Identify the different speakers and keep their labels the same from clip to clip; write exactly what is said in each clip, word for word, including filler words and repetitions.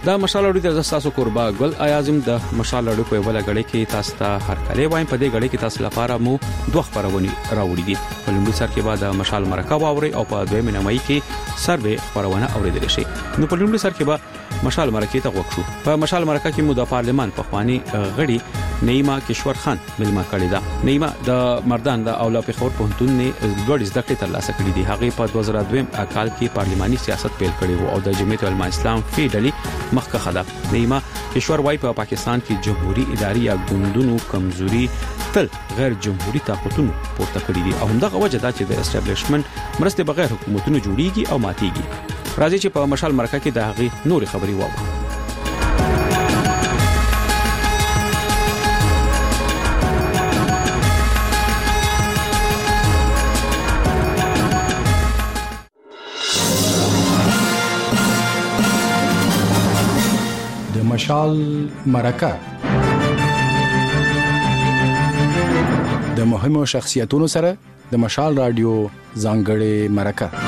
Speaker 1: دا مشال اړو د تاسو قربا ګل اعظم د مشال اړو په ولا غړي کې تاسو ته هر کله وایم په دې غړي کې تاسو لپاره مو دوه خبرونه راوړي دي په لومړي سر کې بعد مشال مرکه واوري او په دویمه نمای کې سروې خبرونه اوریدل شي. نو په لومړي سر کې به مشال مرکه ته وښو. په مشال مرکه کې مو د پارلمان په خواني غړي نیما کشور خان ملما کړی دا. نیما د مردان د اولا په خور په هنتون نه ګډ زده کړې تر لاسه کړې دي. هغه په دوه زره دوه کال کې پارلماني سیاست پیل کړی وو او د جمعیت العلماء اسلام فیډلی مخکې خدا. نیما کشور وايي په پا پاکستان کې جمهوریت اداري یا ګوندونو کمزوري تل غیر جمهوریت طاقتونو پورته کړی دي او همدغه وجه دا چې د اسټابلیشمنت مرسته بغیر حکومتونو جوړیږي او ماتيږي. راځي چې په مشال مرکه کې د هغه نور خبري واورو.
Speaker 2: مشال مرکه د مهمو شخصیتونو سره د مشال رادیو ځانګړې مرکه.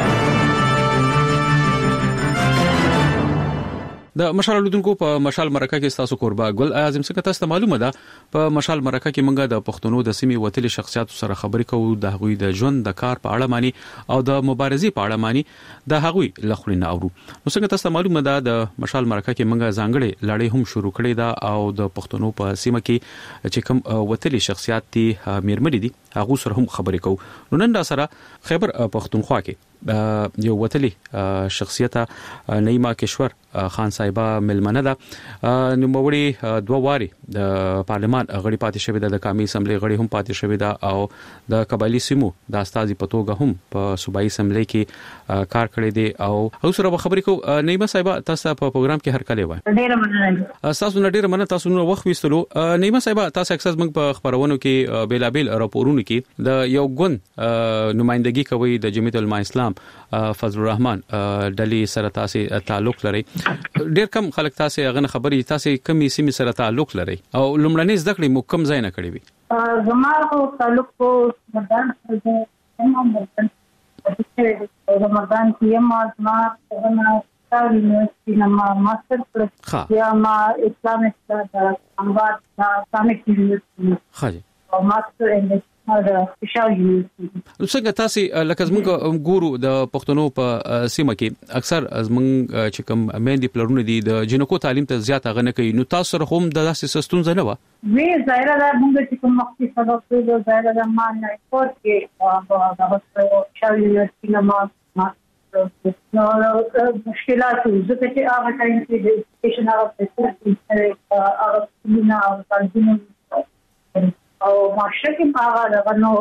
Speaker 1: د مشال لودونکو په مشال مرکه کې تاسو قربا ګل اعظم څخه تاسو معلومه ده په مشال مرکه کې موږ د پښتنو د سیمې وتلي شخصیتو سره خبرې کوو د هغوی د ژوند د کار په اړه مانی او د مبارزې په اړه مانی د هغوی لخرینه اورو. نو څنګه تاسو معلومه ده د مشال مرکه کې موږ ځانګړې لړۍ هم شروع کړې ده او د پښتنو په سیمه کې چې کوم وتلي شخصیت دي میرمنې دي هغه سره هم خبرې کوو. نو نن دا سره خیبر پښتونخوا کې یو وتلي شخصیت نیما کشور خان صاحبہ ملمنه ده. نو موري دوه واري د پارلمان غړي پاتې شوی د قومي اسمبلی غړي هم پاتې شوی ده او د قبایلی سیمو د استازي پتوګه هم په صوبایي اسمبلی کې کار کړی دی او اوس سره خبرې کو. نیما صاحبہ تاسو په پروګرام کې هر کله وای
Speaker 3: ډیر مننه
Speaker 1: تاسو نه ډیر مننه تاسو نو وخت وستلو. نیما صاحبہ تاسو اکثر موږ په خبرونو کې بیلابل راپورونو کې د یو ګوند نمائندګي کوي د جمعیت العلماء اسلام فضل الرحمن ډلی سره تاسو تعلق لري. ډیر کم خلک تاسو غن خبري تاسو کمی سیمه سره تعلق لري او لومړنۍ زده کړې مو کوم ځای نه کړې وي؟
Speaker 3: زموږ تعلق کو مردان سره هم د مردان کې ما ما څنګه یونیورسيټي نما ماستر کړ یا ما اسلام استاد اموات اسلامک یونیورسيټي
Speaker 1: خاجي
Speaker 3: او ماستر ان دا فشال یونیورسيټي.
Speaker 1: څنګه تاسو لکه زموږ ګورو د پښتنو په سیمه کې اکثر زموږ چې کوم مېندې پلرونه دي د جنکو تعلیم ته زیات غنه کوي. نو تاسو سره هم د داسې سستون زنه و
Speaker 3: وی ظاهر ده موږ چې کوم وخت سبق ویلو ظاهر ده ما نه کوټ کې د فشال یونیورسيټي نما نو مشکلات ځکه چې هغه ټایم کې د ایجوکیشن هغه فیسیلیټي هغه نه او تعلیم او معاشره کې هغه دغنو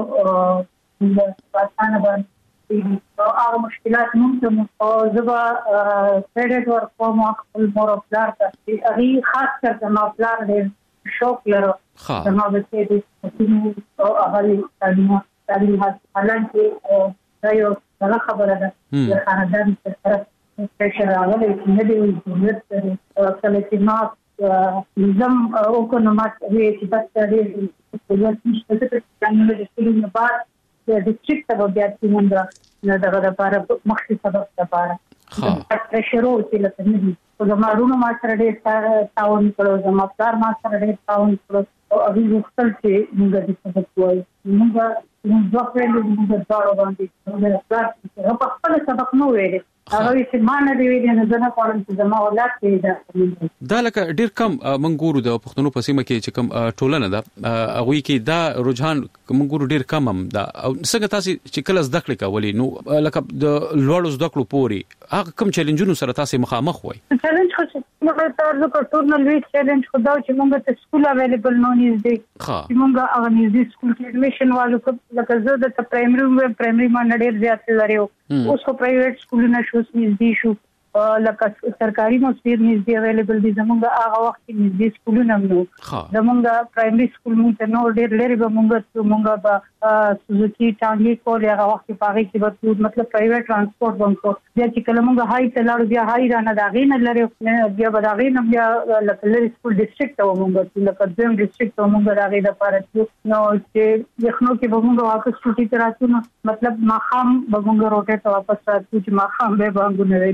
Speaker 3: د پاکستان باندې هغه مشکلات موږ او زبا کریډټ ورکو مو خپل مور پلار ته هغه خاص کر د ما پلار دې شوق لرو د ما د دې او هغه تعلیم تعلیم حالانکه دا یو څه خبره ده د خاندان سره پرېشر راغلی چې نه دی وي د کله ما نظام او کومات وی چې بس لري په یوه څه څه څنګه د سکولونو بعد د ډیسټریکټ په بیا څنګه نه دغه لپاره مخکې سبق لپاره ها پرېشر او چې لته نه دي او زمارونو ما سره ډېر تاون کړو زما پلار ما سره ډېر تاون کړو او هغه وختل چې موږ د سبق وایو موږ موږ دوه پرېلو موږ ډاړو باندې موږ پلار په خپل سبق نو ویل هغه چې ما نه دی ویل نه زنه کوم چې زما اولاد کې
Speaker 1: دا لکه ډیر کم منګورو د پښتنو په سیمه کې چې کم ټولنه ده هغه کې دا رجحان منګورو ډیر کم هم دا څنګه تاسو چې کله زده کړې کولې نو لکه د لوړو زده کړو پوري هغه کم چیلنجونو سره تاسو مخامخ وای
Speaker 3: چیلنج خو موږ ته ورته ټورنل وی چیلنج خو دا چې موږ ته سکول اویلیبل نه نږدې چې موږ هغه نږدې سکول کې ایډمیشن والو لکه زه د پرایمري پرایمري ما ډیر زیات لري اوس په پرایویټ سکولونو شو نږدې شو لکه سرکاري مستیر نږدې اویلیبل دي زمونږ هغه وخت کې نږدې سکولونه نو زمونږ پرایمري سکول مونږ ته نو ډېر لري به مونږ مونږ به سوزوکی ټانګي کول هغه وخت په هغه کې به مطلب پرایویټ ترانسپورت ونکو بیا چې کله مونږ هاي ته لاړو بیا هاي رانه دا غي نه لري بیا به دا غي نه بیا لکه لري سکول ډیسټریکټ ته مونږ لکه دیم ډیسټریکټ ته مونږ دا غي د پاره نو چې یخنو کې به مونږ واپس چټي تراتو مطلب ماخام به مونږ روټه ته واپس راتو چې ماخام به باندې نه وي چې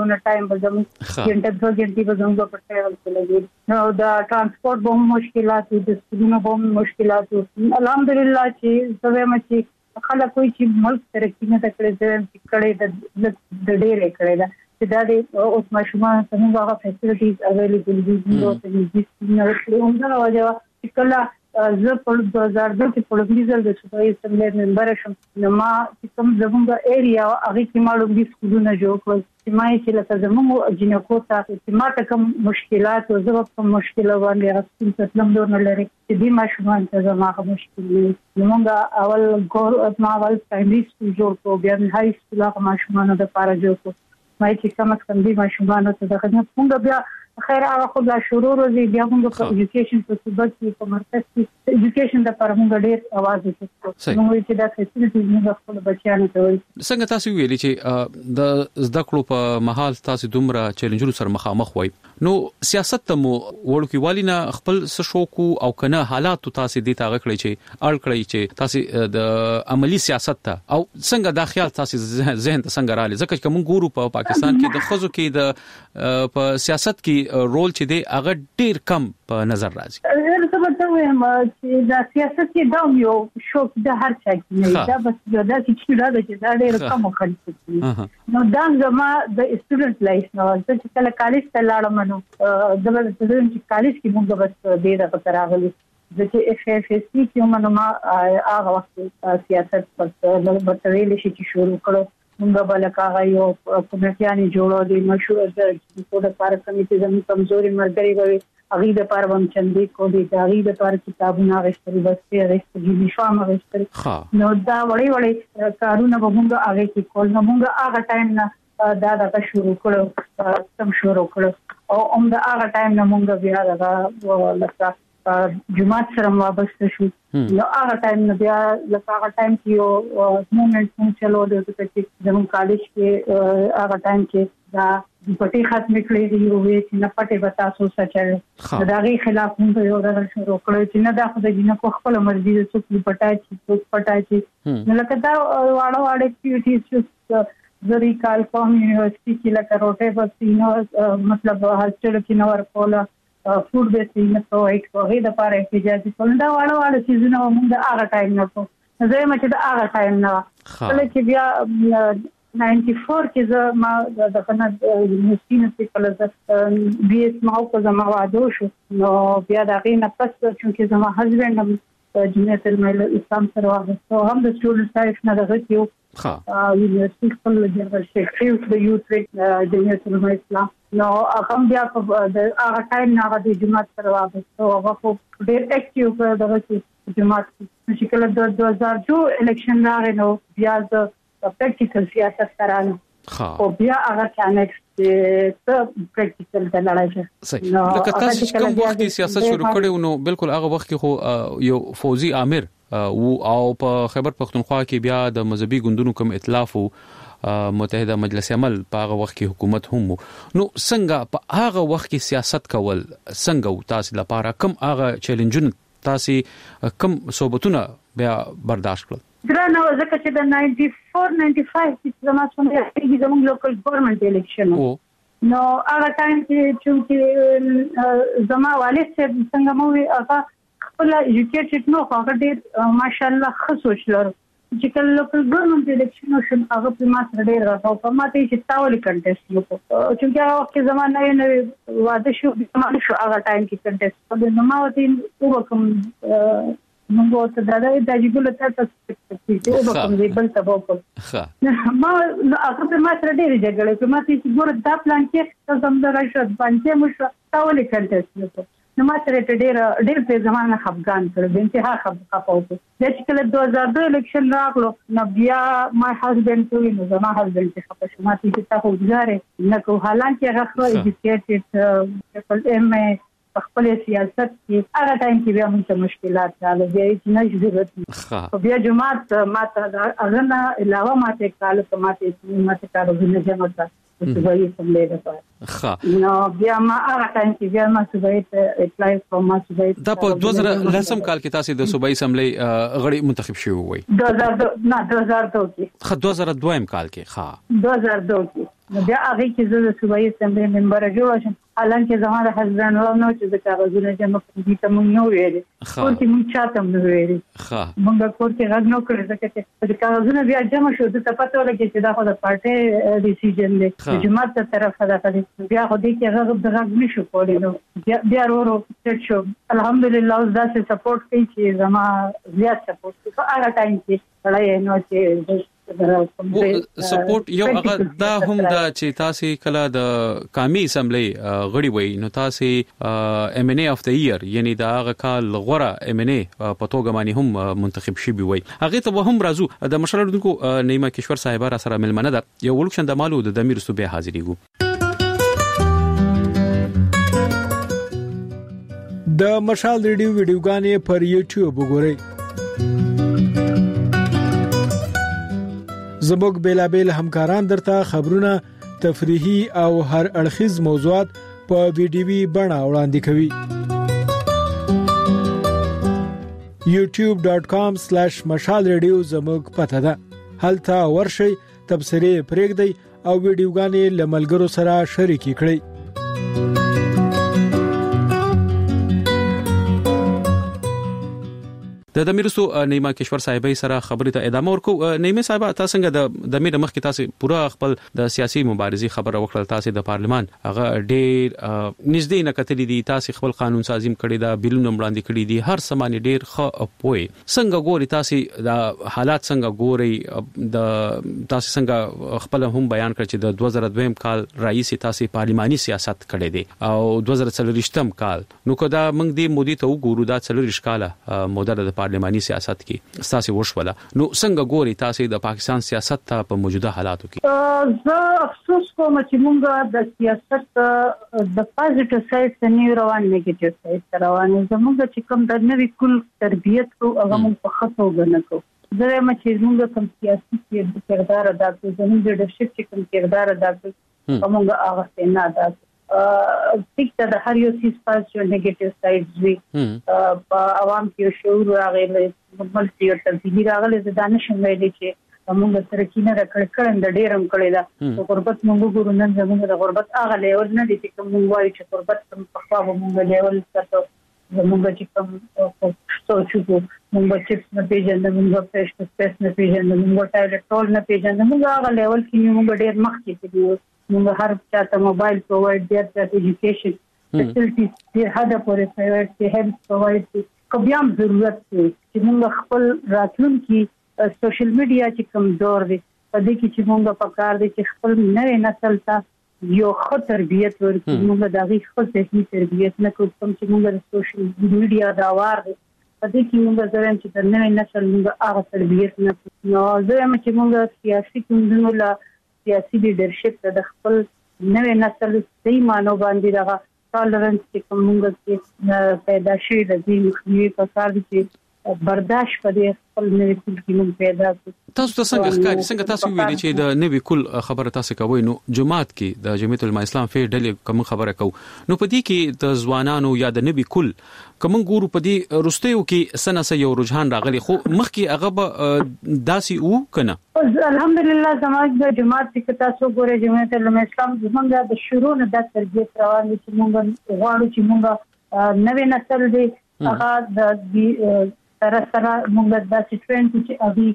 Speaker 3: دونه ټایم به زموږ ګنټه دوه ګنټې به زموږ په ټریول کې لګي نو دا ترانسپورت به مشکلات د سکولونو به مشکلات الحمدلله چې زه مې چې خلک کوئی چې ملک ترقی نه کړي چې کړي د د ډېرې کړي دا چې دا د اوس ماشومان څنګه هغه فیسیلیټیز اویلیبل دي نو ته دې نه کړي هم دا وجه چې کله زه په دوه هزار دوه کې په لوګیزل د صوبایي اسمبلی ممبر شوم نو ما چې کوم زموږ ایریا هغه کې معلوم دي سکولونه جوړ کړل چې ما چې لکه زموږ جنکو ته چې ما ته کوم مشکلات او زه په مشکل باندې راستم تسلم دور نه لري چې دې ماشومان ته زموږ مشکل دي موږ اول ګور ما اول پرایمري سکول جوړ کړو بیا هاي سکول هغه ماشومان د پاره جوړ کړو ما چې کوم څنګه دې ماشومان ته د خدمت څنګه بیا خیر هغه خو دا شروع روزي بیا موږ په ایجوکیشن په صوبات کې په مرکز کې ایجوکیشن د پر موږ ډېر आवाज وکړو نو چې دا فیسیلیټیز موږ خپل بچیانو ته وایي
Speaker 1: څنګه تاسو ویلي چې د زده کړو په محل تاسو دومره چیلنجونو سره مخامخ وای نو سیاست ته مو ورکو والینا خپل سشوکو او کنه حالات تاسو دې تاغه کړی چې اړ کړی چې تاسو د عملی سیاست ته او څنګه د خیال تاسو ذهن ته څنګه رااله ځکه چې موږ ګورو په پاکستان کې د خزو کې د په سیاست کې رول چې دی هغه ډیر کم په نظر راځي
Speaker 3: زه به ته وایم چې د سیاست کې دا یو شوق د هر چا کې نه دا بس دا چې دا چې دا ډیر کم خلک دي نو دا زما د سټوډنټ لایف نو چې کله کالج ته لاړم نو د سټوډنټ چې کالج کې موږ بس ډیر په راغلي د چې اف اف اس سی کې موږ ما هغه وخت سیاست په بتویل شي چې شروع کړو موږ بل کاغه یو کمیټیانی جوړو دي مشهور د په لپاره کمیټې زموږ کمزوري مرګري وي هغه د پاره هم چندې کو دي هغه د پاره کتابونه غوښتل بس غوښتل یونیفارم غوښتل نو دا وړي وړي کارونه به موږ هغه کې کول نو موږ هغه ټایم نه دا دا شروع کړو سم شروع کړو او هم دا هغه ټایم نه موږ بیا دا لکه جماعت سره وابسته شو نو هغه ټایم نه بیا لکه هغه ټایم کې یو موومېنټ هم چلو د چې زموږ کالج کې هغه ټایم کې دا پټي ختم کړې دي یو وی چې نه پټي وتا سو سچل دا غي خلاف موږ یو ډول شروع کړو چې نه دا خو د جنکو خپل مرزي د څوک پټای چې څوک پټای چې نو لکه دا واړه واړه اکټیویټیز چې زری کال کوم یونیورسيټي کې لکه روټه بس مطلب هاستل کې نو ورکوله فود بیسې نه پرووایډ کوي د پاره احتیاجي څنګه واړه واړه چیزونه موږ هغه ټایم نه کوو زه مې چې دا هغه ټایم نه کله چې بیا چورانوي کې زه ما د خنه یونیورسيټي نه کله بي اس ما او زما واده شو نو بیا دا غي نه پس چې زما هسبند هم جمعیت الاسلام سره واغسته هم د سټوډنټ لایف نه راغلی ها یونیورسيټي خپل جنرال سیکریټری د یوث جمعیت الاسلام نو هغه بیا په هغه ټایم نه هغه د جماعت سره واغسته هغه خو ډېر اکټیو په دغه کې جماعت چې کله د دوه هزار دوه الیکشن راغی نو بیا د پریکټیکل سیاست کارانه او بیا هغه چانکس ته پریکټیکل د لړای
Speaker 1: شي نو لکه تاسو کوم وخت سیاست شروع کړو نو بالکل هغه وخت کې خو یو فوزي امیر او په خیبر پختونخوا کې بیا د مذهبي ګوندونو کوم ائتلاف او متحده مجلس عمل په هغه وخت کې حکومت هم نو څنګه په هغه وخت کې سیاست کول څنګه تاسو لپاره کوم هغه چیلنجونه تاسو کوم صوبتونه بیا برداشت کړل
Speaker 3: درنه ځکه چې د چورانوي نایمه کې زموږ څنګه زموږ لوکل ګورنمنت الیکشن نو هغه ټایم کې چې زما والد صاحب څنګه مو هغه خپل ایجوکیټډ نو هغه ډېر ماشاءالله ښه سوچ لري چې کله لوکل ګورنمنت الیکشن شو هغه په ما سره ډېر راځو په ما ته چې تاول کنټیسټ وکړو چې هغه وخت زمانه یې نو واده شو زمانه شو هغه ټایم کې کنټیسټ نو ما وته وکم موږ ته دا د اجازه ته تاسو او کوم دی بل ته وکړ ما هغه په ما سره ډېر جګړه په ما چې ګور دا پلان کې تاسو هم دا راځي باندې مو تاول کنټیسټ وکړو نو ما سره ډېر ډېر په زمانه افغان سره د انتها خپاو چې کله دوه هزار دوه الیکشن راغلو نو بیا ما هسبند ته نو زما هسبند ته خپل شما چې تاسو وګورئ نو حالانکه هغه خو ایجوکیټډ خپل ام خپل سیاست کې هغه ټایم کې بیا موږ مشکلات راغلي بیا چې نه ضرورت او بیا جماعت ماته هغه نه علاوه ماته کال ته ماته ماته کارونه جمع کړ صوبایي اسمبلی لپاره
Speaker 1: ښه
Speaker 3: نو بیا ما هغه ټایم کې بیا ما صوبایي ته اپلای کوم ما صوبایي
Speaker 1: دا په دوه زره لسم کال کې تاسو د صوبایي اسمبلی غړي منتخب شوی وای
Speaker 3: دوه زره نه دوه زره دوه کې
Speaker 1: ښه دوه زره دوه کال کې ښه
Speaker 3: دوه زره دوه کې بیا هغه کې زه د صوبایي اسمبلی ممبر جوړ شم حالانکه زموږ حزبان نو چې د کاغذونو جمع کړي ته مونږ نو ویل او چې مونږ چاته مونږ ویل
Speaker 1: ښه
Speaker 3: مونږ کور کې غږ نو کړی ځکه چې د کاغذونو بیا جمع شو د پته ولګي چې دا خو د پارټي ډیسیژن دی د جماعت تر طرفه دا کړی بیا خو دې کې غږ د غږ نشو کولی نو بیا بیا ورو سټ شو الحمدلله اوس دا چې سپورټ کوي چې زما زیات سپورټ کوي په هغه ټایم کې سړی نو چې
Speaker 1: سپورټ یو هغه دا هم دا چې تاسو کله د قومي اسمبلی غړي وي نو تاسو ام ان ای اف د ایئر یعنی دا هغه کال غوړه ام ان ای په توګه باندې هم منتخب شي وي هغه ته هم راځو د مشال اردوونکو نیمه کشور صاحب را سره ملمنه ده یو ولکشن د مالو د دمیر صوبې حاضرېګو
Speaker 4: د مشال ریډیو ویډیوګانې پر یوټیوب وګورئ زموږ بیلابیل همکاران درته خبرونه تفریحي او هر اړخیز موضوعات په ویډیوي بڼه وړاندې کوي یوټیوب ډاٹ کام سلیش مشال ریډیو زموږ پته ده هلته ورشئ تبصرې پرېږدئ او ویډیوګانې له ملګرو سره شریکې کړئ
Speaker 1: د دمیرسو نیمه کشور صاحبې سره خبرې ته ادامه ورکو نیمه صاحب تاسو څنګه د د میر مخ کې تاسو پورا خپل د سیاسي مبارزې خبره وکړل تاسو د پارلمان هغه ډېر نږدې نه کتلې دي تاسو خپل قانون سازیم کړی دا بیلونه وړاندې کړی دي هر سمانه ډېر ښه پوي څنګه ګوري تاسو د حالات څنګه ګوري د تاسو څنګه خپل هم بیان کړ چې د دوه زره دوه کال رئیس تاسو پارلماني سیاست کړی دي او دوه زره څلور کال نو کدا موږ دې مودي ته وګورو دا څلور کاله موده د پارلماني سیاست کې تاسو وشوله نو څنګه ګوري تاسو د پاکستان سیاست ته په موجوده حالاتو کې
Speaker 3: زه افسوس کوم چې موږ د سیاست د پازیټیو سایډ ته نه روان نیگیټیو سایډ ته روان زموږ چې کوم د نوې کل تربیت کو هغه موږ په خطو غنکو زه ما چې موږ کوم سیاسي کې کردار ادا کوو زموږ د لیډرشپ کې کوم کردار ادا کوو موږ هغه نه ادا کوو ټیک د هر یو سیس پازیټیو نیگیټیو سایډز وی په عوام کې شعور راغلی ملتي او تبدیلی راغلی د دانش ویلې چې موږ سره کینه راکړ کړم د ډیرم کړی دا غربت موږ ګورو نن زموږ د غربت هغه لیول نه دي چې موږ وایو چې غربت په خپل موږ لیول ستاسو زموږ چې کوم سوچو موږ چې نه پیژندل موږ پېښ سپیس نه پیژندل موږ ټایلټ ټول نه پیژندل موږ هغه لیول کې موږ ډیر مخکې دي موږ هر چاته موبایل پرووایډ ډیر چاته ایجوکیشن فیسیلیټیز ډیر حدا پورې پرووایډ هیلث پرووایډ کوم ضرورت دی چې موږ خپل راتلونکي سوشل میډیا چې کوم دور دی په دې کې چې موږ په کار دي چې خپل نوې نسل ته یو ښه تربیت ورکړو موږ د هغې خپل ذهني تربیت نه کوو کوم چې موږ د سوشل میډیا دا وار دی په دې کې موږ زه وایم چې د نوې نسل موږ هغه تربیت نه کوو نو زه وایم چې موږ سیاسي ګوندونو له سیاسي لیډرشپ ته د خپل نوې نسل صحیح مانو باندې دغه ټالرنس چې کوم موږ کې پیدا شوی د دې مخنیوي په کار دي چې برداشت پدې خپل نوې کول کې موږ پیدا کړو
Speaker 1: تاسو ته څنګه ښکاري څنګه تاسو ویلي چې د نوې کول خبره تاسو کوي نو جماعت کې د جمعیت العلماء اسلام فی ډلې کوم خبره کو نو په دې کې د ځوانانو یا د نوې کول کوم ګورو په دې رستیو کې سنه یو رجحان راغلی خو مخکې هغه داسي او کنه
Speaker 3: الحمدلله زموږ د جماعت کې تاسو ګورئ جمعیت العلماء اسلام زموږ د شروع نه د تربیت روان دي چې موږ غواړو چې موږ نوې نسل دی هغه د سره سره موږ د ټرینډ چې ابي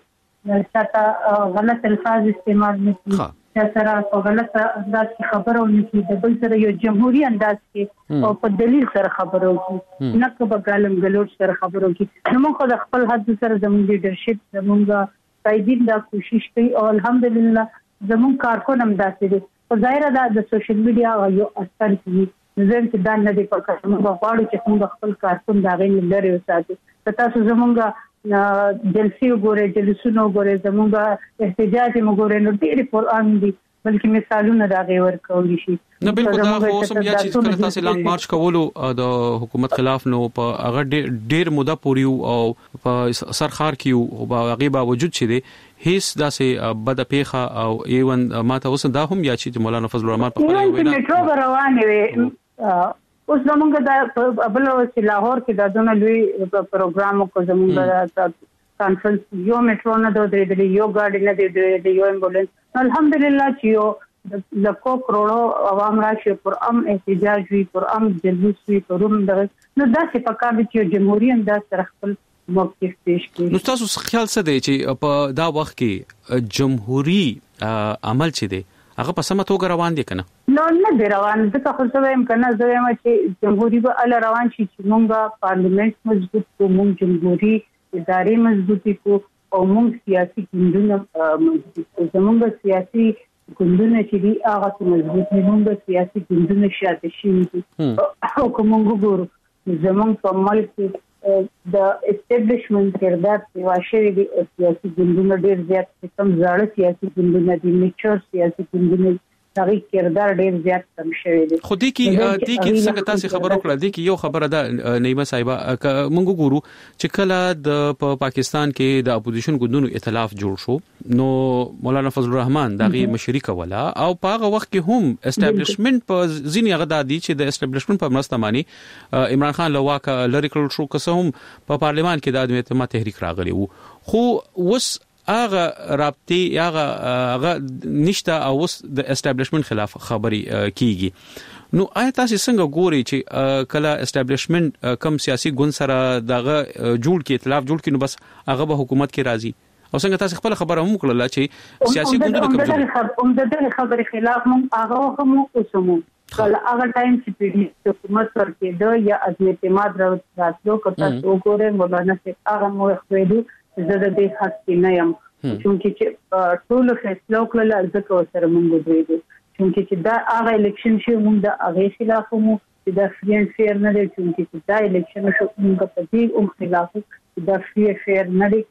Speaker 3: چاته غلط الفاظ استعمال نه کړي چې سره په غلط انداز کې خبرو نه کړي د بل سره یو جمهوریت انداز کې او په دلیل سره خبرو کړي نه که په ګالم ګلوچ سره خبرو کړي نو موږ د خپل حد سره زموږ لیډرشپ زموږ قائدین دا کوشش کوي او الحمدلله زموږ کارکون هم داسې دي او ظاهر ده د سوشل میډیا یو اثر کوي زم چې دا نه دی په کار موږ غواړو چې موږ خپل کارکون دا غوښنه لري وساتو تاسو زموږ جلسې وګورئ جلسونه وګورئ زموږ احتجاج وګورئ نو ډېر قرآن دي بلکې مثالونه دا غي ورکول شي
Speaker 1: نه بالکل دا خو سم یا چې کله تاسو لانګ مارچ کولو د حکومت خلاف نو په هغه ډېر موده پورې او په سرخار کیو او هغه باوجود چې دی هیڅ داسې بد پیخه او ایون ماته اوس دا هم یا چې مولانا فضل الرحمن په خپل وینا
Speaker 3: میټرو روانه وي اوس زمونږ د بل چې لاهور کې د دونه لوی پروګرام کو زمونږ د کانفرنس یو میټرو نه دوه د یو ګاډي نه دی د یو امبولانس الحمدلله چې یو لکو کروڑو عوام راشي پر ام احتجاج وي پر ام جلوس وي پر ام دغه نو دا څه پکار دي چې جمهوریت هم دا سره خپل موقف پیش کړي.
Speaker 1: نو تاسو خیال څه دی چې په دا وخت کې جمهوریت عمل چي دي هغه په سمه توګه روان دي کنه؟
Speaker 3: نو نه دی روان ځکه خو زه وایم کنه زه وایم چې جمهوریت به ال روان شي چې موږ پارلیمنت مضبوط کو، موږ جمهوریت ادارې مضبوطی کو او موږ سیاسي ګوندونه مضبوط کو. زموږ سیاسي ګوندونه چې دي هغه مضبوط دي، موږ سیاسي ګوندونه شاته شي او کوم ګورو زموږ په ملک د اسټابلیشمنت کردار چې واشه دي سیاسي ګوندونه ډېر زیات کم زړه سیاسي ګوندونه دي، میچور سیاسي ګوندونه دغه کردار ډېر زیات کم شوی دی.
Speaker 1: خو دې کې دې کې څنګه تاسو خبرو کړل دې کې یو خبره ده نیمه صاحبہ موږ ګورو چې کله د پاکستان کې د اپوزیشن ګوندونو ائتلاف جوړ شو نو مولانا فضل الرحمن دغه مشري کوله او په هغه وخت کې هم اسټابلیشمنت په ځینې هغه د دي چې د اسټابلیشمنت په مرسته مانی عمران خان لواکه لری کړل شو که څه هم په پارلیمان کې د عدم اعتماد تحریک راغلی وو خو وس هغه رابطي هغه هغه نشته او اوس د اسټابلیشمنت خلاف خبري کیږي. نو آیا تاسو څنګه ګوري چې کله اسټابلیشمنت کم سیاسي ګوند سره دغه جوړ کې ائتلاف جوړ کړي نو بس هغه به حکومت کې راځي او څنګه تاسو خپل خبره هم کړل چې سیاسي ګوندونه کوم
Speaker 3: هم د دې خبرې خلاف هم هغه هم اوسمو کله هغه ټایم چې پیډي حکومت ورکې د یا عدم اعتماد راتلو کته وګوره مولانا چې هغه مو خو زه د دې حق کې نه یم چې ټول فیصله وکړل ځکه سره مونږ دوی چې چې دا هغه الیکشن شو مونږ د هغه خلاف مو چې دا فری اند فیر نه دی چې دا الیکشن شو مونږ په دې او خلاف چې دا فری فیر نه دی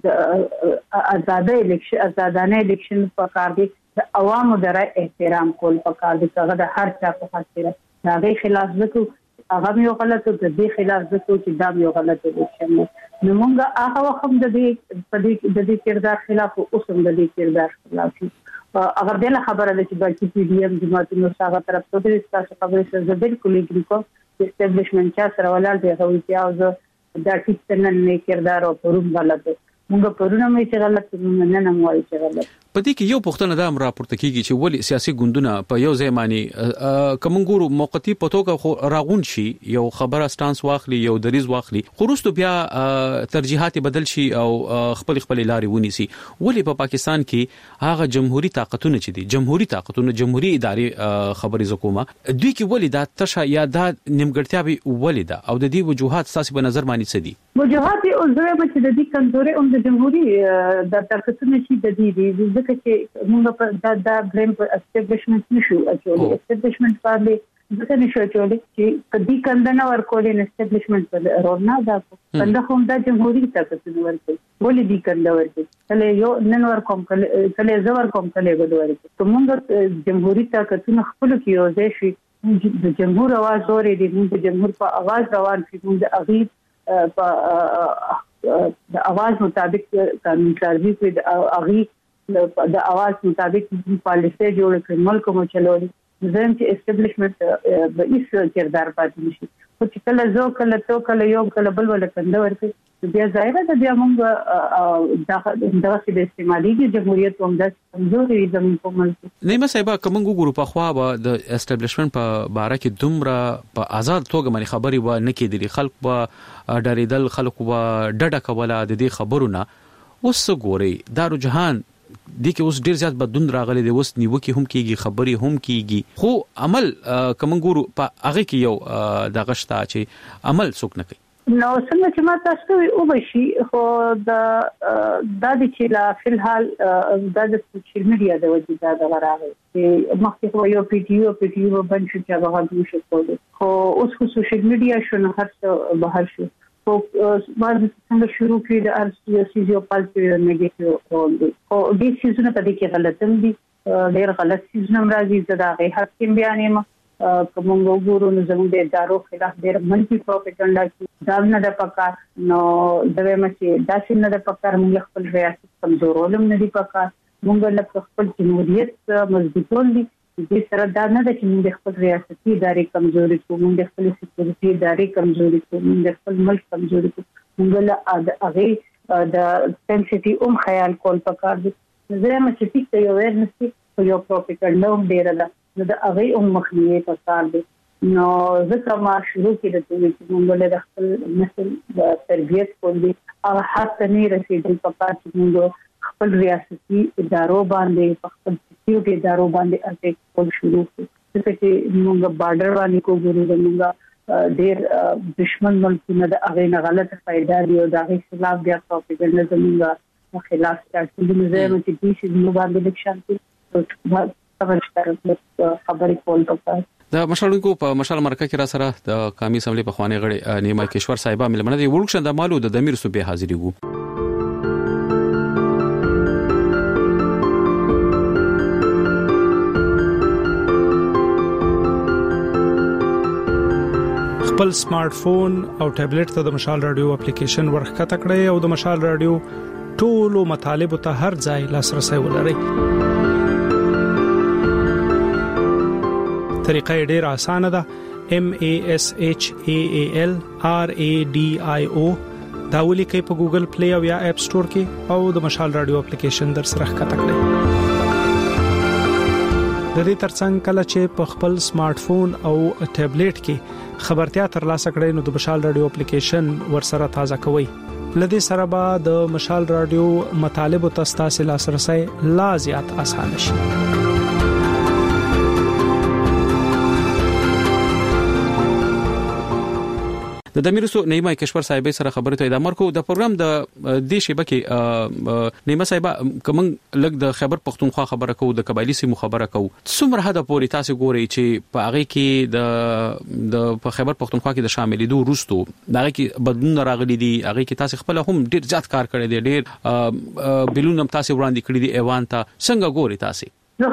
Speaker 3: د آزاد الیکشن آزادانه الیکشن په کار دي د عوامو د رائے احترام کول په کار دي هغه د هر چا په خاطر دا غي خلاف ځکه هغه یو غلط د دې خلاف ځکه چې دا یو غلط الیکشن نو مونږ هغه وخت د دې په دې د دې کردار خلاف او اوس هم د دې کردار خلاف اگر دله خبره ده چې باقي پی ډی ایم جماعتونو څخه طرف ته د تاسو خبرې سره بالکل یې کوم چې اسټابلیشمنت چا سره ولر دی هغه چې اوس دا ټیک نه کردار او پروم غلط مونږ پرونه مې چې غلط نه نه موایي چې غلط.
Speaker 1: په دې کې یو پوښتنه دا راپورته کیږي چې ولی سیاسي ګوندونه په یو ځای باندې کوم ګورو موقتی په توګه راغون شي یو خبره سټانس واخلي یو دریز واخلي خو وروسته بیا ترجیحات بدل شي او خپل خپل لارې ونیسي. ولی په پاکستان کې هغه جمهوریت طاقتونه چې دي جمهوریت طاقتونه جمهوریت ادارې خبرې زکوما دوی کې ولی دا تشه یا دا نیمګړتیا به ولی دا او د دې وجوهات تاسو په نظر باندې څه دي؟
Speaker 3: وجوهات او زه به چې د دې کمزوري او د جمهوریت د طاقتونه چې د دې د چې موږ په دا د بریم په اسټابلیشمنت نشو اچولې اسټابلیشمنت باندې ځکه نشو اچولې چې کدي کندنه ورکولې اسټابلیشمنت په رورنا دا کنده هم د جمهوریت طاقتونه ورکړي ولې دي کنده ورکړي کله یو نن ور کوم کله زور کوم کله بل ورکړي ته موږ جمهوریت طاقتونه خپل کې یو ځای شي د جمهور आवाज اوري دي موږ د جمهور په आवाज روان شي موږ د اغي په د आवाज مطابق قانون سازي کوي د اغي د आवाज مطابق پالیسي جوړ کړي ملک مو چلوي زم چې اسټابلیشمنت به هیڅ کردار پاتې نشي خو چې کله زو کله تو کله یو کله بل ول کنده ورته بیا ظاهره ده بیا موږ دغه د استعمالي جمهوریت هم د کمزوري زموږ په ملک
Speaker 1: نیمه صاحب کوم ګورو په خوا به د اسټابلیشمنت په باره کې دومره په آزاد توګه باندې خبري و نه کېدلې خلک به ډاریدل خلک به ډډه کوله د دې خبرونه اوس ګوري دارو جهان د کې اوس ډیر زیات بدون راغلي د اوس نیوکي هم کیږي خبري هم کیږي خو عمل کوم ګورو په هغه کې یو د غشتا چې عمل څوک نه کوي.
Speaker 3: نو څنګه چې ما تاسو وی او بشي خو د د چې لا فلحال د سوشل میډیا د وجې دا غراغي چې مخکې یو پی ټی یو پی ټی یو باندې چې هغه غوښتل شو خو اوس خو سوشل میډیا شنو هر څه بهر شو خو بعد څنګه شروع کړي د ارسي یو پالتي نیگیټیو رول دی او دې سيزونه په دې کې غلط هم دي ډېر غلط سيزونه راځي دا غي حکیم بیانې ما کوم وګورو نو زموږ د ادارو خلاف ډېر منفي پروپاګاندا کې دا نه د پکار نو دوی مې دا څنګه د پکار موږ خپل ریاست کمزورولم نه دی پکار موږ له خپل جمهوریت مضبوطول دي دې سره دا نه د چې موږ خپل ریاستي ادارې کمزوري کوو موږ خپل سکیورټي ادارې کمزوري کوو موږ خپل ملک کمزوري کوو موږ له هغه د سنسټي اوم خیال کول پکار دي زه مې چې ټیک ته یو ورنسي یو پروپاګاندا هم ډیر ده نو د هغه هم مخنیوي پکار دي نو ځکه ما شروع کړل چې موږ له خپل نسل د تربيت کولی او حتی نه رسیدل په پاتې موږ خپل ریاستي ادارو باندې خپل سکیورټي ادارو باندې اټیک کول شروع کړو چې موږ بارډر باندې کوو موږ ډیر دشمن ملکونه د هغه نه غلط فائدہ دی او د هغه خلاف بیا پروپاګاندا زموږ خلاف ستاسو د زموږ چې دې چې موږ باندې لکشان خبرې کول پکار
Speaker 1: د مشالونکو په مشال مرکه کې را سره د قومي اسمبلی په خواني غړي نیما کشور صاحبہ ملمنه دی ورکشن د مالو د دمیر صوبې حاضری وو
Speaker 5: خپل سمارټ فون او ټابلیټ ته د مشال رادیو اپلیکیشن ورخکته کړئ او د مشال رادیو ټولو مطالب ته هر ځای لاسرسي ولرئ طریقه ډیر اسانه ده M A S H A A L R A D I O دا ولیکئ په ګوګل پلی او یا اپ سٹور کې او د مشال رادیو اپلیکیشن در سره ښکته کړئ د دې ترڅنګ کله چې په خپل سمارټ فون او ټابلیټ کې خبرتیا ترلاسه کړئ نو د مشال رادیو اپلیکیشن ورسره تازه کوئ لدې سره به د مشال رادیو مطالب او تاسو لاسرسي لا زیات اسانه شي
Speaker 1: د دمیرسو نیما کشور صاحب سره خبرې ته ادامه ورکو د پروګرام د دې شیبه کې نیما صاحب کوم لګ د خیبر پختونخوا خبره کو د قبایلی سیمو خبره کو څومره حد پورې تاسو ګوري چې په هغه کې د د په خیبر پختونخوا کې د شاملېدو وروستو دغه کې بدلون راغلي دي هغه کې تاسو خپل هم ډیر زیات کار کړی دی ډیر بلون هم تاسو وړاندې کړی دی ایوان ته څنګه ګوري تاسو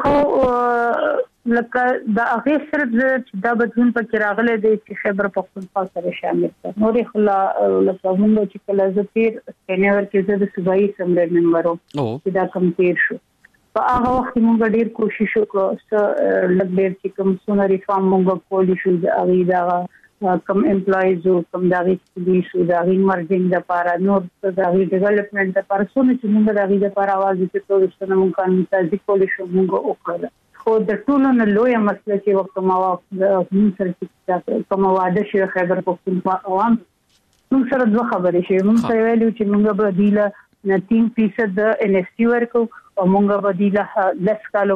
Speaker 3: زه لکه د هغه سره چې دا بدلون پکې راغلی دی چې خیبر پختونخوا سره شامل کړ نورې خلا لکه موږ چې کله زه تیر سینیور کې زه د صوبایي اسمبلی ممبر وم چې دا کم تیر شو په هغه وخت موږ ډیر کوشش وکړو چې لږ ډیر چې کوم څونه ریفارم موږ کولی شو د هغه دا کم امپلایز او کم دغه پولیس او دغه مرجنګ د لپاره نور دغه ډیولپمنٹ لپاره څونه چې موږ دغه لپاره आवाज وکړو چې موږ قانون تاسیس کولی شو موږ وکړو خو د ټولو نه لوی مسله چې وخت ما موږ سره چې کوم واده شي خیبر پختونخوا عوام موږ سره دوه خبرې شي موږ سره ویلو چې موږ به دیله تین فیصد د ان اس ټي ورکو او موږ به دیله لس کالو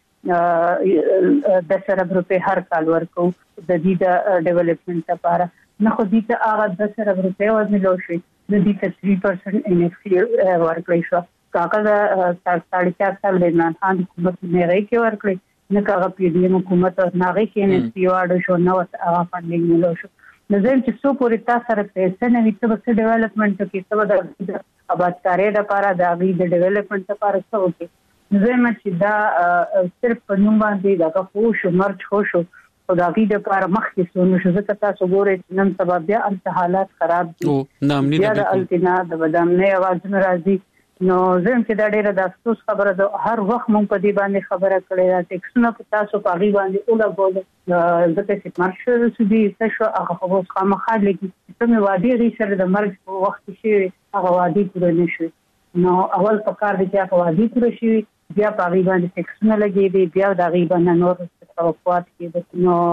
Speaker 3: پورې د سره روپے هر کال ورکو د دې د ډیولپمنٹ لپاره نه خو دې ته هغه د سره روپے ورنلو شي د دې ته تhree percent ان اس ټي ورکړي شو کاغذ ساڑھے چار سال د عمران خان حکومت نه راي کې ورکړي نه کاغه پی ډی ایم حکومت نه غي کې ان اس پی واړو شو نو هغه فندینګ ملو شو نظر چې څو پورې تاسو سره پیسې نه وي ته به ډیولپمنٹ کې څه د آبادکاري لپاره د غي د ډیولپمنٹ لپاره څه وکړي نظر چې دا صرف په نوم باندې دا خو شو مرچ خو شو او دا غي د لپاره مخکې سونه شو ځکه تاسو ګورئ نن سبا بیا انت حالات خراب دي نامني د التنا د بدام نه आवाज ناراضي نو زم چې دا ډیره د افسوس خبره ده هر وخت مونږ په دې باندې خبره کړې ده ټیکسونه په تاسو په غي باندې اوله بول ځکه چې مارشل سودي تاسو هغه خو خامخا لګي چې مې وادي غي سره د مرګ په وخت شي هغه وادي پوره نشي نو اول په کار دي چې هغه وادي پوره شي بیا په غي باندې ټیکسونه لګي دي بیا د غي باندې نور توقعات کې نو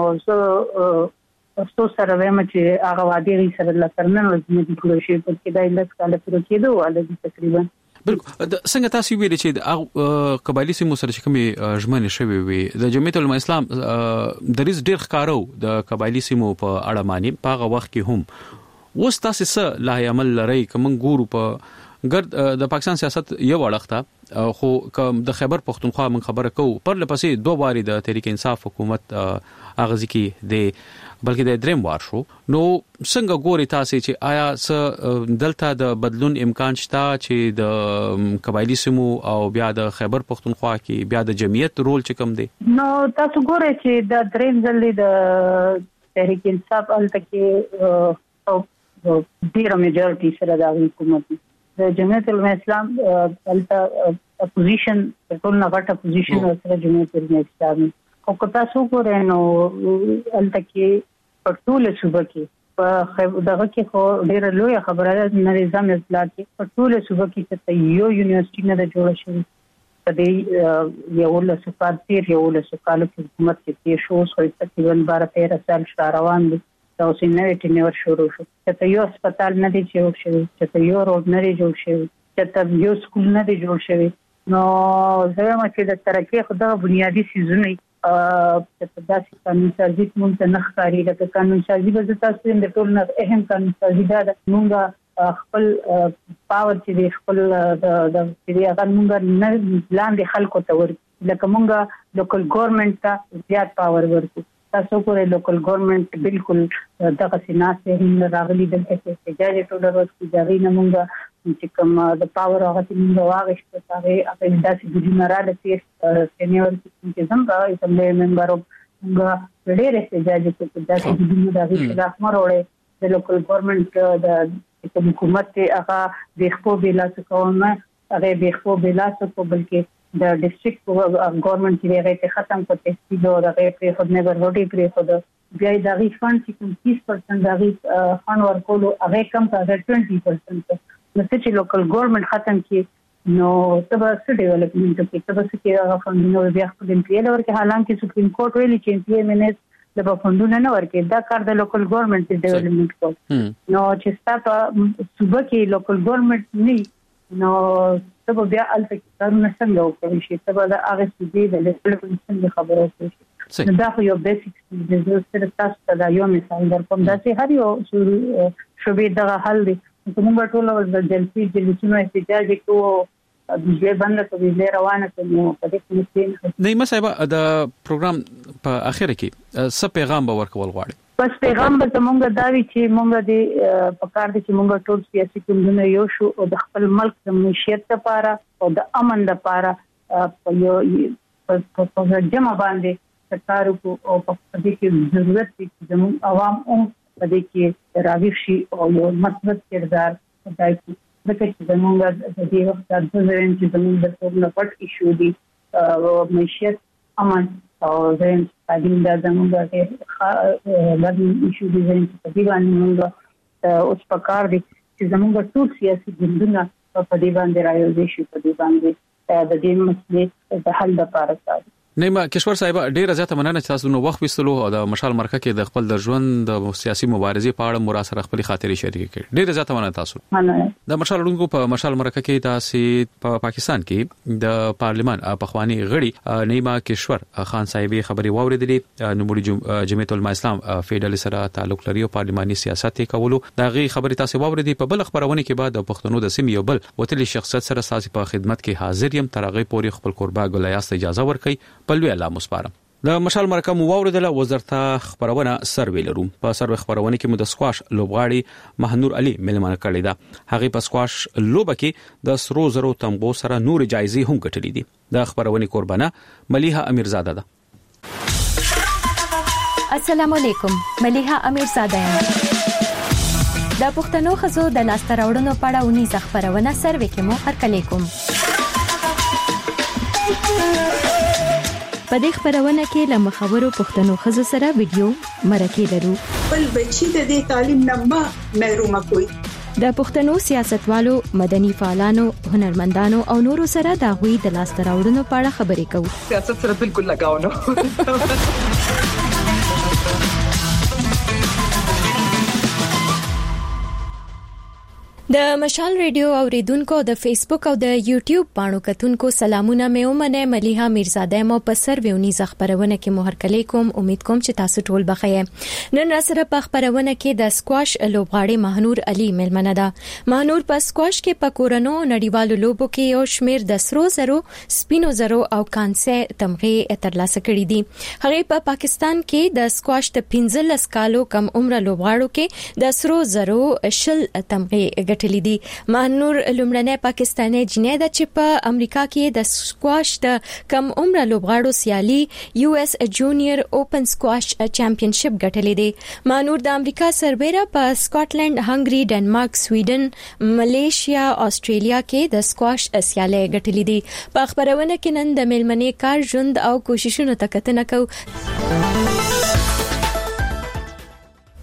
Speaker 3: زه تاسو سره وایم چې هغه وادي غي سره لکرنن ورځې پوره شي په کې دای لږ کال پوره کېدو ولې تقریبا
Speaker 1: بالکل څنګه تاسو ویل چې د قبایلی سیمو سره چې کومې ژمنې شوي وي د جمعیت العلماء اسلام د ریس ډیر ښکارو د قبایلی سیمو په اړه معنی په هغه وخت کې هم اوس تاسو څه لا عمل لري کوم ګورو په ګرد د پاکستان سیاست یو اړخته خو د خیبر پختونخوا من خبره کو پر لپسې دوه واری د تحریک انصاف حکومت اغازي کې د بلکې د دریم وار شو نو څنګه ګوري تاسو چې آیا س دلته د بدلون امکان شته چې د قبایلی سیمو او بیا د خیبر پختونخوا کې بیا د جمعیت رول چې کوم دی
Speaker 3: نو تاسو ګورئ چې د دریم ځل د تحریک انصاف الته کې او ډیره میجورټي سره د حکومت د جمعیت العلماء اسلام الته اپوزیشن ټول نه غټه اپوزیشن سره جمعیت العلماء اسلام او که تاسو ګورئ نو الته کې په ټول صوبه کې په دغه کې خو ډیره لوی خبره ده نظام اصلاح کې په ټول صوبه کې ته یو یونیورسيټي نه جوړه شوې په دې یو له سفر تیر یو له سکالو کې حکومت کې شو خو تقریبا بارہ تیرہ سال شته روان دي دا اوس نوې ټینور شروع شو چې یو هسپتال نه دی جوړ شوی چې یو روډ نه دی جوړ شوی چې یو سکول نه دی جوړ شوی نو زموږ چې د ترقی خدای بنیادی سيزونه چې داسې قانون سازي مونږ نه ښکاري لکه قانون سازي به تاسو د ټول نه اهم قانون سازي دا مونږ خپل پاور چې خپل د د چې هغه مونږ نه لاندې خلکو ته ورکړي لکه مونږ لوکل ګورنمنت ته زیات پاور ورکړو تاسو کوله لوکل ګورنمنت بالکل دغه سیناسه هم راغلي د احتجاج ټول ورځ کې ځای نه مونږ چې کوم د پاور هغه چې مونږ واغښت هغه هغه داسې د جنرال سیس سینیور چې څنګه اسمبلی ممبر مونږ ډېر احتجاج کوي داسې د جنرال خلاف مروړي د لوکل ګورنمنت د چې حکومت ته هغه د خپل بلاس کومه هغه د خپل بلاس کو بلکې د ډیسټریکټ ګورنمنت چې هغه ختم په تحصیل او هغه په خود نه ورغړي پر خود بیا د غي فند چې کوم تیس پرسنټ د غي فند ورکولو هغه کم ته بیس پرسنټ نو چې لوکل ګورنمنت ختم کی نو تبه څه ډیولپمنٹ کې تبه څه کې هغه فند نو بیا خپل امپیل ورکه حالانکه سپریم کورټ ویلي چې امپیل منس د فندونه نه ورکې دا کار د لوکل ګورنمنت ډیولپمنٹ کو نو چې تاسو صوبه کې لوکل ګورنمنت نه نو تبه بیا الته کارونه څنګه وکړي شي تبه د هغه سودي د ډیولپمنٹ څنګه خبرو کوي دا خو یو بیسیک د زړه تاسو ته یو مثال درکوم دا چې هر یو شوبې دغه حل دي کومه ټول د جلسي جلسونو احتجاج کوو د دې باندې په دې روانه کوي په دې کې
Speaker 1: نه مې د پروګرام په اخر کې څه پیغام به ورکول غواړي
Speaker 3: بس پیغام به زمونږ دا وی چې مونږ د په کار دي چې مونږ ټول سیاسي ګوندونه یو شو او د خپل ملک د معیشت لپاره او د امن لپاره په یو په جمع باندې کار کو او په دې کې ضرورت دي چې زموږ عوام هم په دې کې راوي شي او یو مثبت کردار ادا کړي دغه چې زموږ د دې وخت د ځوان چې زموږ د ټول پټ ایشو دي او معیشت امن او زين تعلیم د زموږ د لږ ایشو دي چې په دې باندې موږ اوس په کار دي چې زموږ ټول سیاسي ګوندونه په دې باندې رايوځي شي په دې باندې د دې مسلې د حل لپاره کار
Speaker 1: نیمه کشور صاحب ډیره زیاته مننه چې تاسو نو وخت وستلو او د مشال مرکه کې د خپل د ژوند د سیاسي مبارزې په اړه مراسله خپل خاطري شریک کړي ډیره زیاته مننه تاسو د مشال لونکو په مشال مرکه کې تاسو په پا پاکستان کې د پارلیمان په خواني غړي نیمه کشور خان صاحب خبري واوریدلې نوموړي جمعیت العلماء اسلام فیډرل سره تعلق لري او پارلماني سیاست کولو دا غي خبري تاسو واوریدې په بل خبرونه کې بعد د پښتنو د سیمې یو بل وتلي شخصیت سره ساسي په خدمت کې حاضر یم ترغه پوری خپل قربا ګلیاست اجازه ورکړي پلوي الله مسپارم د مشال مرکه مو واوریدله وزارت خبرونه سروې لرو په سروې خبرونه کې مو د سکواش لوبغاړي مهنور علي ملمنه کړی دا هغه په سکواش لوبه کې د سرو زرو تمغو سره نور جایزې هم ګټلې دي د خبرونه قربانه ملیحه امیرزاده ده
Speaker 6: السلام علیکم ملیحه امیرزاده یم د پښتنو خزو د لاسته راوړنو په اړه ونی خبرونه سروې کې مو هرکلی کوم په دې خبرونه کې له مخاورو پښتنو خزو سره ویډیو مرکه لرو
Speaker 7: بل بچی د دې تعلیم نه ما محروم کوي
Speaker 6: د پښتنو سیاستوالو مدني فعالانو هنرمندانو او نورو سره د غوي د لاسته راوړنو په اړه خبرې کوو
Speaker 7: سیاست سره بالکل لگاو نه
Speaker 6: د مشال ریډیو اوریدونکو د فیسبوک او د یوټیوب باندې کتونکو سلامونه مې ومنه ملیحه میرزاده مو په سرویونی خبرونه کې مو هرکلی کوم امید کوم چې تاسو ټول بخیر نن سره په خبرونه کې د سکواش لوبغاړي مهنور علي ملمنه ده مهنور په سکواش کې په کورونو نړیوالو لوبو کې یو شمیر د سرو زرو سپینو زرو او کانسه تمغه ترلاسه کړي دي هغه په پاکستان کې د سکواش د پنځلس کالو کم عمر لوبغاړو کې د سرو زرو شل تمغه دي مهنور لومړنی پاکستاني جنۍ ده چې په امریکا کې د سکواش د کم عمر لوبغاړو سیالي یو اس جونیئر اوپن سکواش چمپionship ګټلې دي مهنور د امریکا سربېره په سکاټلند هنګري ډنمارک سویډن ملیشیا استرالیا کې د سکواش سیالي ګټلې دي په خبرونه کې نن د ملمنې کار ژوند او کوششونو ته کتنه کوو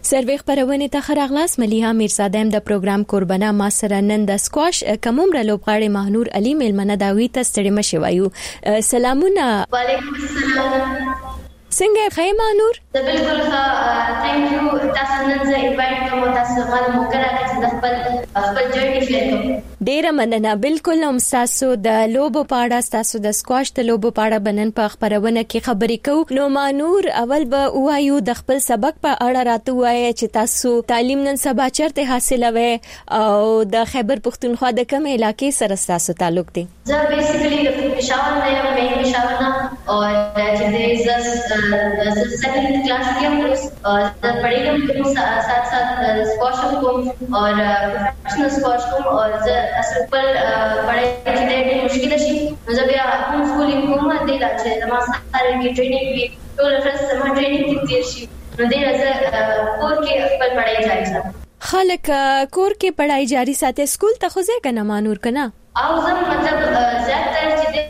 Speaker 6: سروي خبرونه ته خراغلاس مليها میرزاده د پروګرام قربانا ما سره نن د سکواش کومره لوبغاړي مهنور علي ملمنه داوی ته ستړي مشي وایو. سلامونه.
Speaker 8: وعلیکم السلام.
Speaker 6: څنګه خیر مهنور؟
Speaker 8: زه بالکل ښه ثانک یو. تاسو نن زه انوایټ کوم تاسو غواړم موکره چې د خپل خپل جرنی شیر کوم.
Speaker 6: ډیره مننه. بالکل هم تاسو د لوبو پاړه تاسو د سکواش د لوبو پاړه بنن په خبرونه کې خبرې کوو. نو مهنور اول به وایو د خپل سبق په اړه راته وایي چې تاسو تعلیم نن سبا چیرته حاصلوي او د خیبر پختونخوا د کوم علاقې سره تاسو تعلق دی؟
Speaker 8: زه بیسیکلی د پېښور نه یم، مې پېښور نه او چې د زس سیکنډ کلاس کې هم د پړېږم کوم سات سات سکواش کوم او پروفیشنل سکواش کوم او زه اصل پر پړې چې ډېر مشکل شي نو زه بیا کوم سکولینګ کوم د لا چې زما سره کې ټریننګ وي ټول فرصت زما ټریننګ کې تیر شي نو دې زه کور کې خپل پړې جاري ساتم.
Speaker 6: خلک کور کې پړای جاري ساتي، سکول ته خو ځای کنه مانور کنه
Speaker 8: او زه مطلب زیاتره چې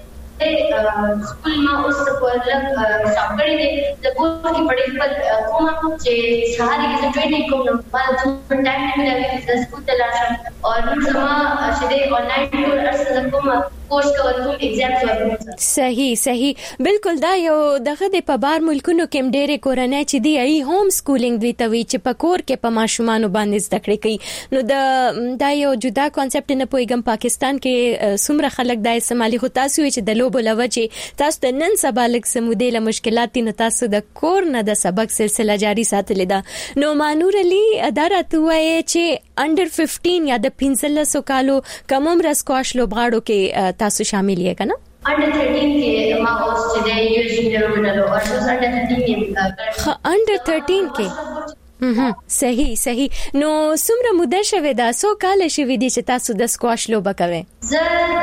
Speaker 8: خپل ما اوس په لږ شاپړې دي د کور کې پړې خپل کوم چې سهار کې ټریننګ کوم نو ما ټایم نه ملي چې سکول ته لاړم او نو زما چې د آنلاین ټول ارسل کوم کورس کوم ایگزام کوم.
Speaker 6: صحیح صحیح بالکل. دا یو دغه د په بار ملکونو کې ډېرې کورنۍ چې دی ای هوم سکولینګ دوی ته وی چې په کور کې په ماشومان باندې زده کړې کوي. نو دا دا یو جدا کانسپټ نه پويګم. پاکستان کې څومره خلک دای استعمالي خو تاسو چې د لوبو لوجه تاسو ته نن سبا لک سمودې له مشکلات نه تاسو د کور نه د سبق سلسله جاری ساتلې ده. نو مانور علي ادارته وایي چې انډر پنځه یا د پنځلسو کالو کوم رسکواش لوبغاړو کې تاسو شامل یې کنه؟
Speaker 8: انډر تیرټین کې ما اوس چې د یو جونیئر ونلو او اوس انډر تیرټین کې
Speaker 6: خ انډر تیرټین کې هم صحیح صحیح. نو څومره موده شوه دا سو کال شوه دي چې تاسو د سکواش لوبه کوئ؟
Speaker 8: زه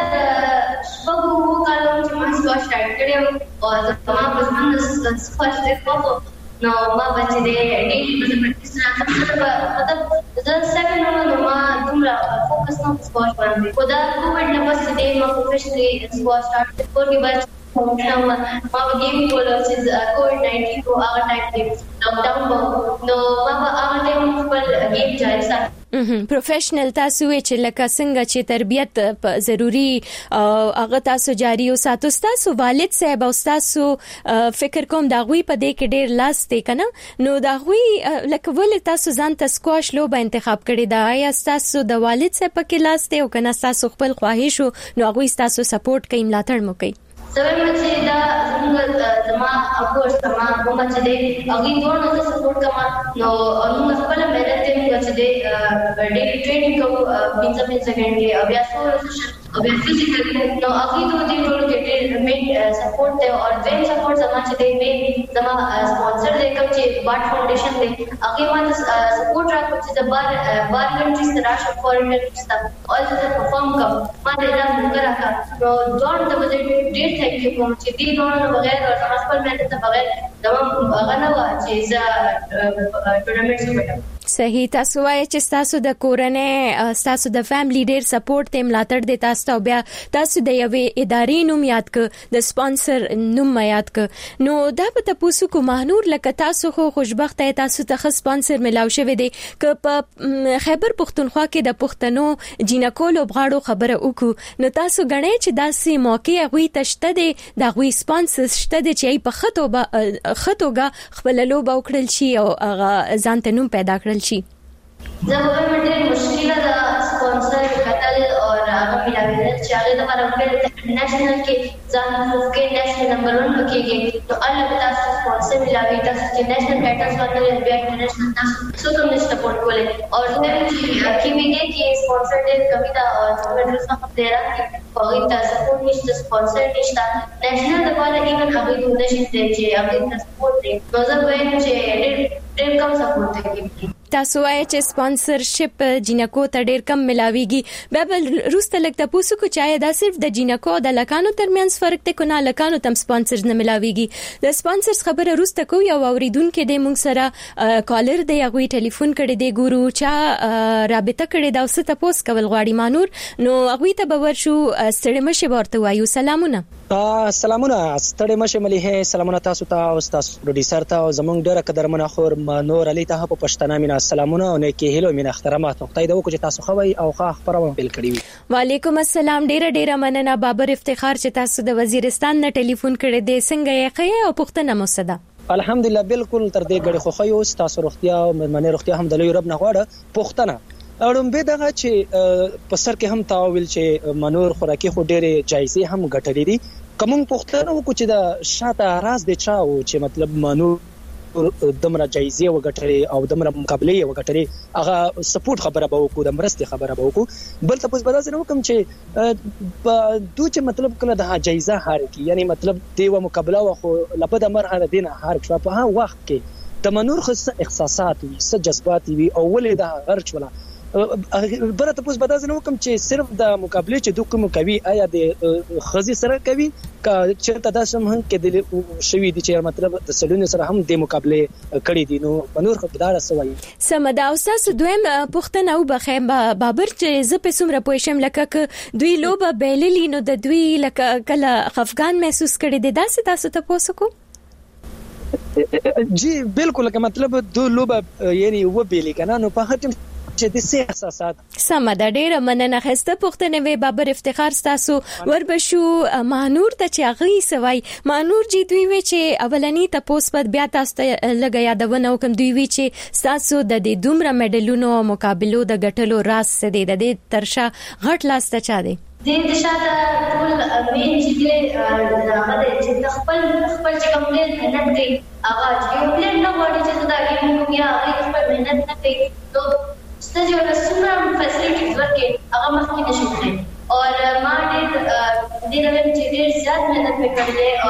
Speaker 8: شپږ کالو چې ما سکواش سٹارټ کړو او زما په ژوند د سکواش د کوو نو ما بچی دی ډېری په پریکټیس راځم مطلب زه سیکنډ نو ما دومره فوکس نه سکواش باندې خو دا کووډ نه پس دې ما پروفیشنلی سکواش سٹارټ کړو کې بچ ما ما گیم کولو چې کووډ ناینټین کو هغه ټایم کې لاک ډاون نو ما هغه ټایم خپل گیم جاری ساتم.
Speaker 6: پروفیشنل تاسو چې لکه څنګه چې تربیت ضروری هغه تاسو جاری او ساتو تاسو والد صاحب او تاسو فکر کوم دا غوي په دې کې ډېر لاس دی کنه نو دا غوي لکه ول تاسو ځان ته سکواش لوبه انتخاب کړی دا یا تاسو د والد صاحب کې لاس دی او کنه تاسو خپل خواهش نو غوي تاسو سپورټ کوي ملاتړ مو کوي؟
Speaker 8: سوي چې دا زموږ زما اپورس زما کوم چې دی هغه ټول نو سپورټ کما نو موږ خپل مهنت ته موږ چې دی ډېری ټریننګ کوو پنځه پنځه سکند بیا سو او بیا فزیکل نو هغه ته دې ټول کې ډېر مین سپورټ ته او دیم سپورټ زما چې دی مین زما سپانسر دی کوم چې بارت فاونډیشن دی هغه ما سپورټ راکړي چې د بار بار کنټریز ته راشي فورن کنټریز ته او زه پرفارم کوم ما دې دا موږ راکړه نو ډون د ډېر ثانک یو کوم چې دې ډون بغیر او زما خپل مهنت ته بغیر دا هغه نه و چې زه ټورنمنټ وکړم.
Speaker 6: صحیح. تاسو وایي چې تاسو د کورنۍ تاسو د فیملی ډیر سپورټ ته ملاتړ دي تاسو ته بیا تاسو د یوې ادارې نوم یاد ک د سپانسر نوم یاد ک نو دا به تاسو کو مهنور لکه تاسو خو خوشبخت تاسو ته سپانسر ملاو شوی دی ک په خیبر پختونخوا کې د پښتنو جینکو لوبغاړو خبره وکړو نو تاسو غنئ چې داسې موقع غوي تشته دي دا غوي سپانسر شته دي چې په خطو خطوګه خپل لوبه وکړل شي او هغه ځان ته نوم پیدا کړل شي.
Speaker 8: زه به ډېر مشکله ده سپانسر کتل او هغه ملاویدل چې هغه د لپاره نېشنل کې ځان کې نېشنل نمبر ون کېږي نو الله تاسو سپانسر ملاوي تاسو چې نېشنل ټایټلز ورکړي بیا انټرنیشنل تاسو څو کوم سپورټ کولای او زه چې کې ویږي کې سپانسر ډېر کمی ده او څنګه څه ډېر هغه ته سپورټ نشته سپانسر نشته نېشنل لپاره ایون هغه د نشي چې هغه سپورټ دی نو زه وایم چې ډېر ډېر کم سپورټ کوي.
Speaker 6: تاسو وایي چې سپانسرشپ جنکو ته ډیر کم ملاويږي به بل روسته لګته پوسو کو چای دا صرف د جنکو د لکانو ترمنځ فرق ته کو نه لکانو تم سپانسر نه ملاويږي د سپانسرز خبره روسته کو یو اوریدونکو د مونږ سره کالر دی هغه ټلیفون کړي دی ګورو چا رابطه کړي دا وسته پوس کول غواړي مانور نو هغه ته باور شو ستړي مشه ورته وایو سلامونه
Speaker 9: سلامونه ستړي مشه مليحه سلامونه تاسو ته او تاسو پروډوسر ته زمونږ ډیره قدرمنه خور نور علي ته په پښتنه مینا سلامونه او نیکی هلو مینا احترامات خدای دې وکړي تاسو خوي او ښه خبرونه بل کړی وي
Speaker 6: وعلیکم السلام ډیره ډیره مننه بابر افتخار چې تاسو د وزیرستان نه ټلیفون کړی دی څنګه یې خې او پښتنه مصدا
Speaker 9: الحمدلله بالکل تر دې غړي خو خو تاسو روغتیا او مېرمنې روغتیا هم د لوی رب نه غواړه پښتنه اړم به دغه چې په سر کې هم تاویل چې منور خوراکي خو ډېرې جایزې هم ګټلې دي کوم پښتنه وکړي چې د شاته راز دي چا او چې مطلب منور دمره جایزې وګټلې او دمره مقابله وګټلې هغه سپورټ خبره به وکړو د مرستې خبره به وکړو بل تاسو به دا وکم چې دوی چې مطلب کله د جایزه هار کی یعنی مطلب دیو مقابله واخو لپاره مرحله دینه هار شو په هغه وخت کې د منور خص احساسات وي څه جذبات وي او ولې د غرچ ولا بره تاسو به دا وکم چې صرف د مقابله چې دوی کوم کوي آیا د خزي سره کوي چې تاسو هم کې د شوي دي چې مطلب د سلون سره هم د مقابله کړی دي نو منور خبردار سوي
Speaker 6: سمدا او تاسو دویم پښتنه او بخیم بابر چې ز په سمره پوښم لکه دوی لوبه بیللی نو د دوی لکه کله خفقان محسوس کړي دي دا تاسو ته پوسوکو
Speaker 9: جی بالکل که مطلب دو لوبه یعنی و بیلی کنه نو په هټم چې د سي احساسات
Speaker 6: سمدا ډیره مننه خسته پښتنه وی بابر افتخار تاسو وربشو مانور ته چې غي سوي مانور جی دوی وی چې اولنی ته پوس پد بیا تاسو ته لګیا د ونه کوم دوی وی چې تاسو د دې دومره میډلونو مقابلو د غټلو راس سده د دې ترشا غټ لاس ته چا دی
Speaker 8: د دې شاته ټول مین چې هغه د خپل خپل چې کوم نه مهنت کوي هغه چې پلان نه وړي چې دا ګیم کوي هغه خپل مهنت نه کوي نو ستاسو د سمرا فیسیلیټیز ورکې هغه مخکې نشي کړی او ما دې دې رقم چې ډېر زیات مهنت وکړلې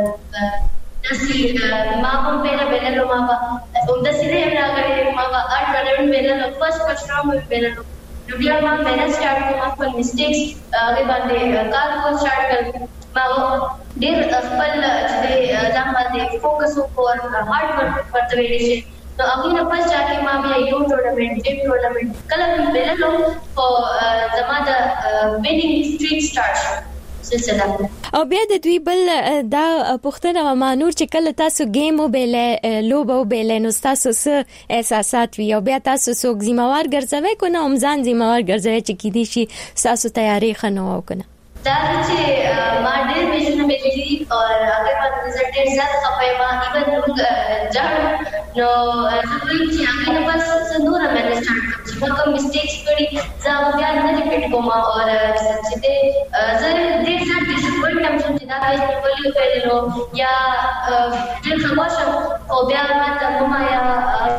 Speaker 8: او داسې ما هم پیدا بیللو ما به همداسې نه راغلی ما به اټ راډیون بیللو فرست فرست راوند بیللو نو بیا ما مهنت سٹارټ کړم خپل میسټیکس هغه باندې کار کول سٹارټ کړم ما ډېر خپل چې ځان باندې فوکس وکړ هارد ورک ورته ویل شي तो अभी ना फर्स्ट जाके मां भी यू टूर्नामेंट टिप टूर्नामेंट कल हम बेला लो फॉर जमादा विनिंग स्ट्रीक स्टार्ट سلسله
Speaker 6: او بیا د دوی بل دا پښتنه مانور چې کله تاسو گیم وبېل لوبه وبېل نو تاسو څه احساسات وی او بیا تاسو څوک ذمہوار ګرځوي کو نه امزان ذمہوار ګرځوي چې کی دي شي تاسو تیاری خنو او کنه
Speaker 8: دا چې ما ډېر میچونه وکړي او هغه په رزلټ ډېر زیات خپای ما ایون موږ ځاړو نو زه چې هغه په څه نور مې سٹارټ کړم چې کوم میسټیکس کړي زه بیا نه ریپیټ کوم او چې دې زه ډېر زیات ډیسپوینټ هم چې دا په ولې ویلو یا ډېر خبرشم او بیا ما ته ما یا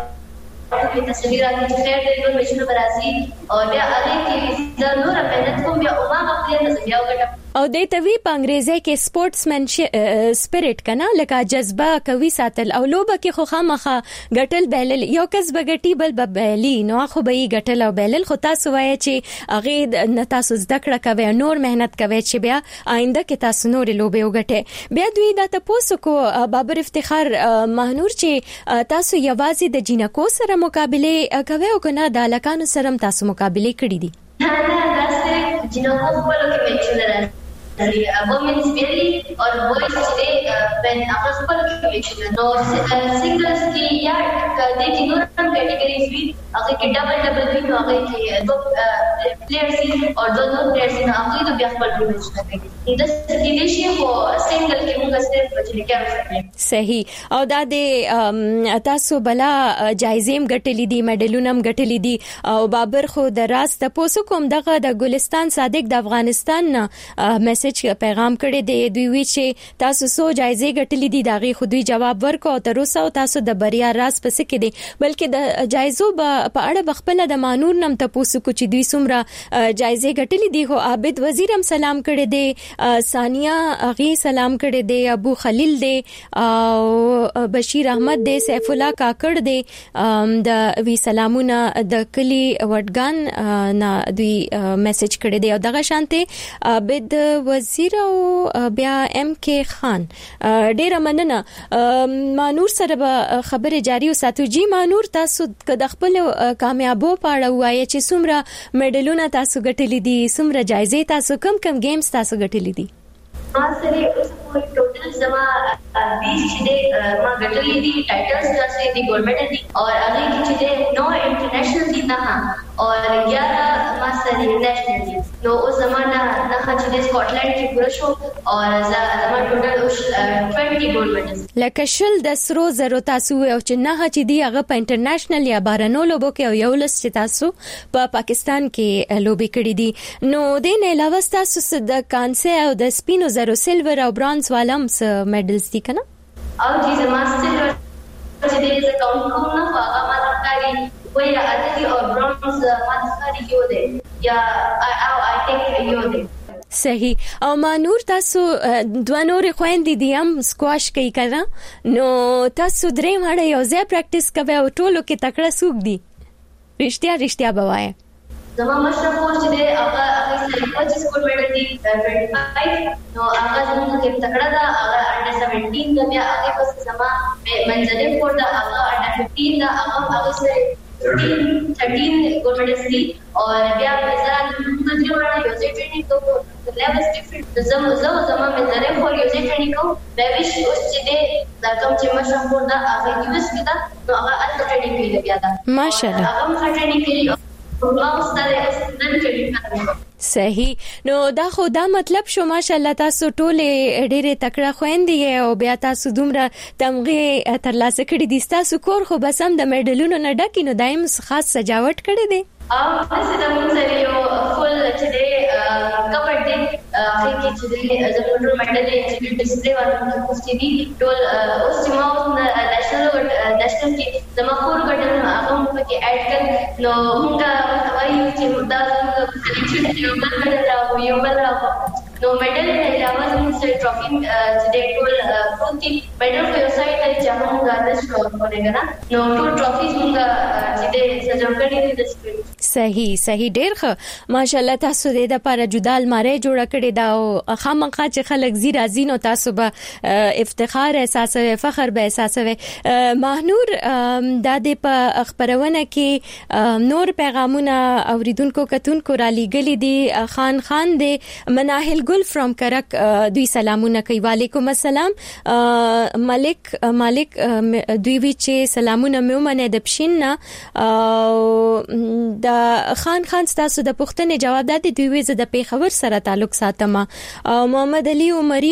Speaker 8: په تصویرات کې خیر دې نو مشنو برازي او بیا هغه کې د نور مهنت کوم بیا او ما خپل ته بیا وګټم
Speaker 6: او د توی په انګریزي کې سپورټسمن سپیرټ کنه لکه جذبه کوي ساتل او لوبه کې خو خامخه غټل بیلل یو کس بغټي بل ببلی نو خو به یې غټل او بیلل خو تاسو وایي چې هغه نه تاسو زده کړه کوي نور مهنت کوي چې بیا آینده کې تاسو نور لوبه وګټه بیا دوی دا تاسو کو بابر افتخار مهنور چې تاسو یوازې د جینکو سره مقابله کوي او کنه د لکانو سره تاسو مقابله کړې دي
Speaker 8: نه نه دا صرف جینکو په لکه میچونه راځي وومنز بیلی اور بوائز چې بین هغه خپل کې نو سنگلز کې یا د دې نور کټګریز وی هغه کې ډبل ډبل وی نو هغه کې دو پلیئرز او دو نو پلیئرز نو هغه د بیا خپل میچ نه کوي د دې شی خو سنگل کې موږ صرف بچی کې
Speaker 6: صحیح او دا د تاسو بلا جایزې ګټلې دي میډلونه ګټلې دي او بابر خو د راست تاسو کوم دغه د ګلستان صادق د افغانستان میسج پیغام کړی دی دوی وی چې تاسو سو جایزې ګټلې دي داغي خودي جواب ورکو تر اوسه تاسو د بریا راز پس کې دي بلکې د جایزو په اړه بخپله د مانور نم تاسو کو چې دوی سمره جایزې ګټلې دي خو عابد وزیر هم سلام کړی دی ثانیه اغي سلام کړی دی ابو خلیل دی او بشیر احمد د سیف الله کاکړ د د وی سلامونه د کلی وډګان نه دوی میسج کړی دی او دغه شانته عبد وزیر او بیا ام کې خان ډیره مننه مانور سره به خبره جاری وساتو. جی مانور تاسو د خپل کامیابو په اړه وایي چې څومره میډلونه تاسو ګټلې دي, څومره جایزې تاسو کم کم گیمز تاسو ګټلې دي؟
Speaker 8: ما سره اوس په ټوټل زما بیس چې ما ګټلې دي ټایټلز تاسو دي ګولډ میډل دي او هغه کې چې نو انټرنیشنل دي نه او ग्यारह ما سره نېشنل دي. نو اوس زما نه نه چې سکاټلند کې پوره شو او زما ټوټل اوس बीस ګولډ میډلز
Speaker 6: لکه شل د سرو زرو تاسو او چې نه چې دی هغه په انټرنیشنل یا بهرنو لوبو کې او یو لس چې تاسو په پا پاکستان کې لوبي کړې دي. نو د نه علاوه تاسو د کانسه او د سپینو زرو سیلور او برونز والم س میډلز دي کنه
Speaker 8: او چې زما سیلور چې د اکاونټ کوم نه هغه ما راکاري وای راځي او برونز ما څخه یو دی یا او آی ټیک یو دی.
Speaker 6: صحیح. او مانور تاسو دوه نور خويندې دي هم سکواش کوي کړه نو تاسو درې مړ یو ځای پریکټیس کوي او ټولو کې تکړه سوق دي رښتیا رښتیا بوایي.
Speaker 8: زما مشر کور چې دی هغه هغه سره پچیس ګولډ میډل دي پنځه نو هغه زموږ کې تکړه ده هغه انډر سبعتر دا بیا هغه پس زما منځلې کور ده هغه انډر پنځه دا هغه هغه سره तेरह गोल्ड मेडल्स थी और बया मेजरा दूसरी वाला यूजे ट्रेनिंग को लेवल्स डिफरेंट जम जम जम मेजरे फॉर यूजे ट्रेनिंग को बेविश उस चीजे कम चेमा शंपुर दा आगे यूएस की था तो आगे अल्ट ट्रेनिंग के लिए गया था
Speaker 6: माशाल्लाह
Speaker 8: आगे हम ट्रेनिंग के लिए प्रोग्राम स्टार्ट स्टूडेंट ट्रेनिंग करने
Speaker 6: صحیح. نو دا خو دا مطلب شو ماشاءالله تاسو ټوله ډېره تکړه خويندې او بیا تاسو دومره تمغه ترلاسه کړې دي. تاسو کور خو بس هم د میډلونو نه ډکې نو دایم خاص سجاوټ کړې دي.
Speaker 8: ام څه د مونږ سره یو فل چې د کپړ دی هغه کې چې د زموږ میډل چې ډسپلی ورته کوستي دي ټول اوس چې ما نېشنل نېشنل کې زما کور ګټل هغه موږ کې اډ کړ نو موږ وایي چې دا زموږ یو بل راو یو بل راو نو میډل نه علاوه زموږ سره ټرافي چې د ټول پروتي میډل په یو سایت ته چې موږ غاډه شو ورکړل نو ټول ټرافیز موږ چې د سجاوټ کړي دي.
Speaker 6: صحیح صحیح ډیر ښه ماشاءالله. تاسو د لپاره جدا الماره جوړه کړې دا او خامخا چې خلک زی راځي نو تاسو به افتخار احساسوي فخر به احساسوي. ماهنور د دې په خبرونه کې نور پیغامونه اوریدونکو کتونکو را لېګلې دي. خان خان د مناهل ګل فرام کرک دوی سلامونه کوي. وعلیکم السلام. ملک ملک دوی وی چې سلامونه مې ومنه د پښین نه د خان خان تاسو د پښتنې جواب دادی دوی وی زه د پیښور سره تعلق ساتم. محمد علي عمري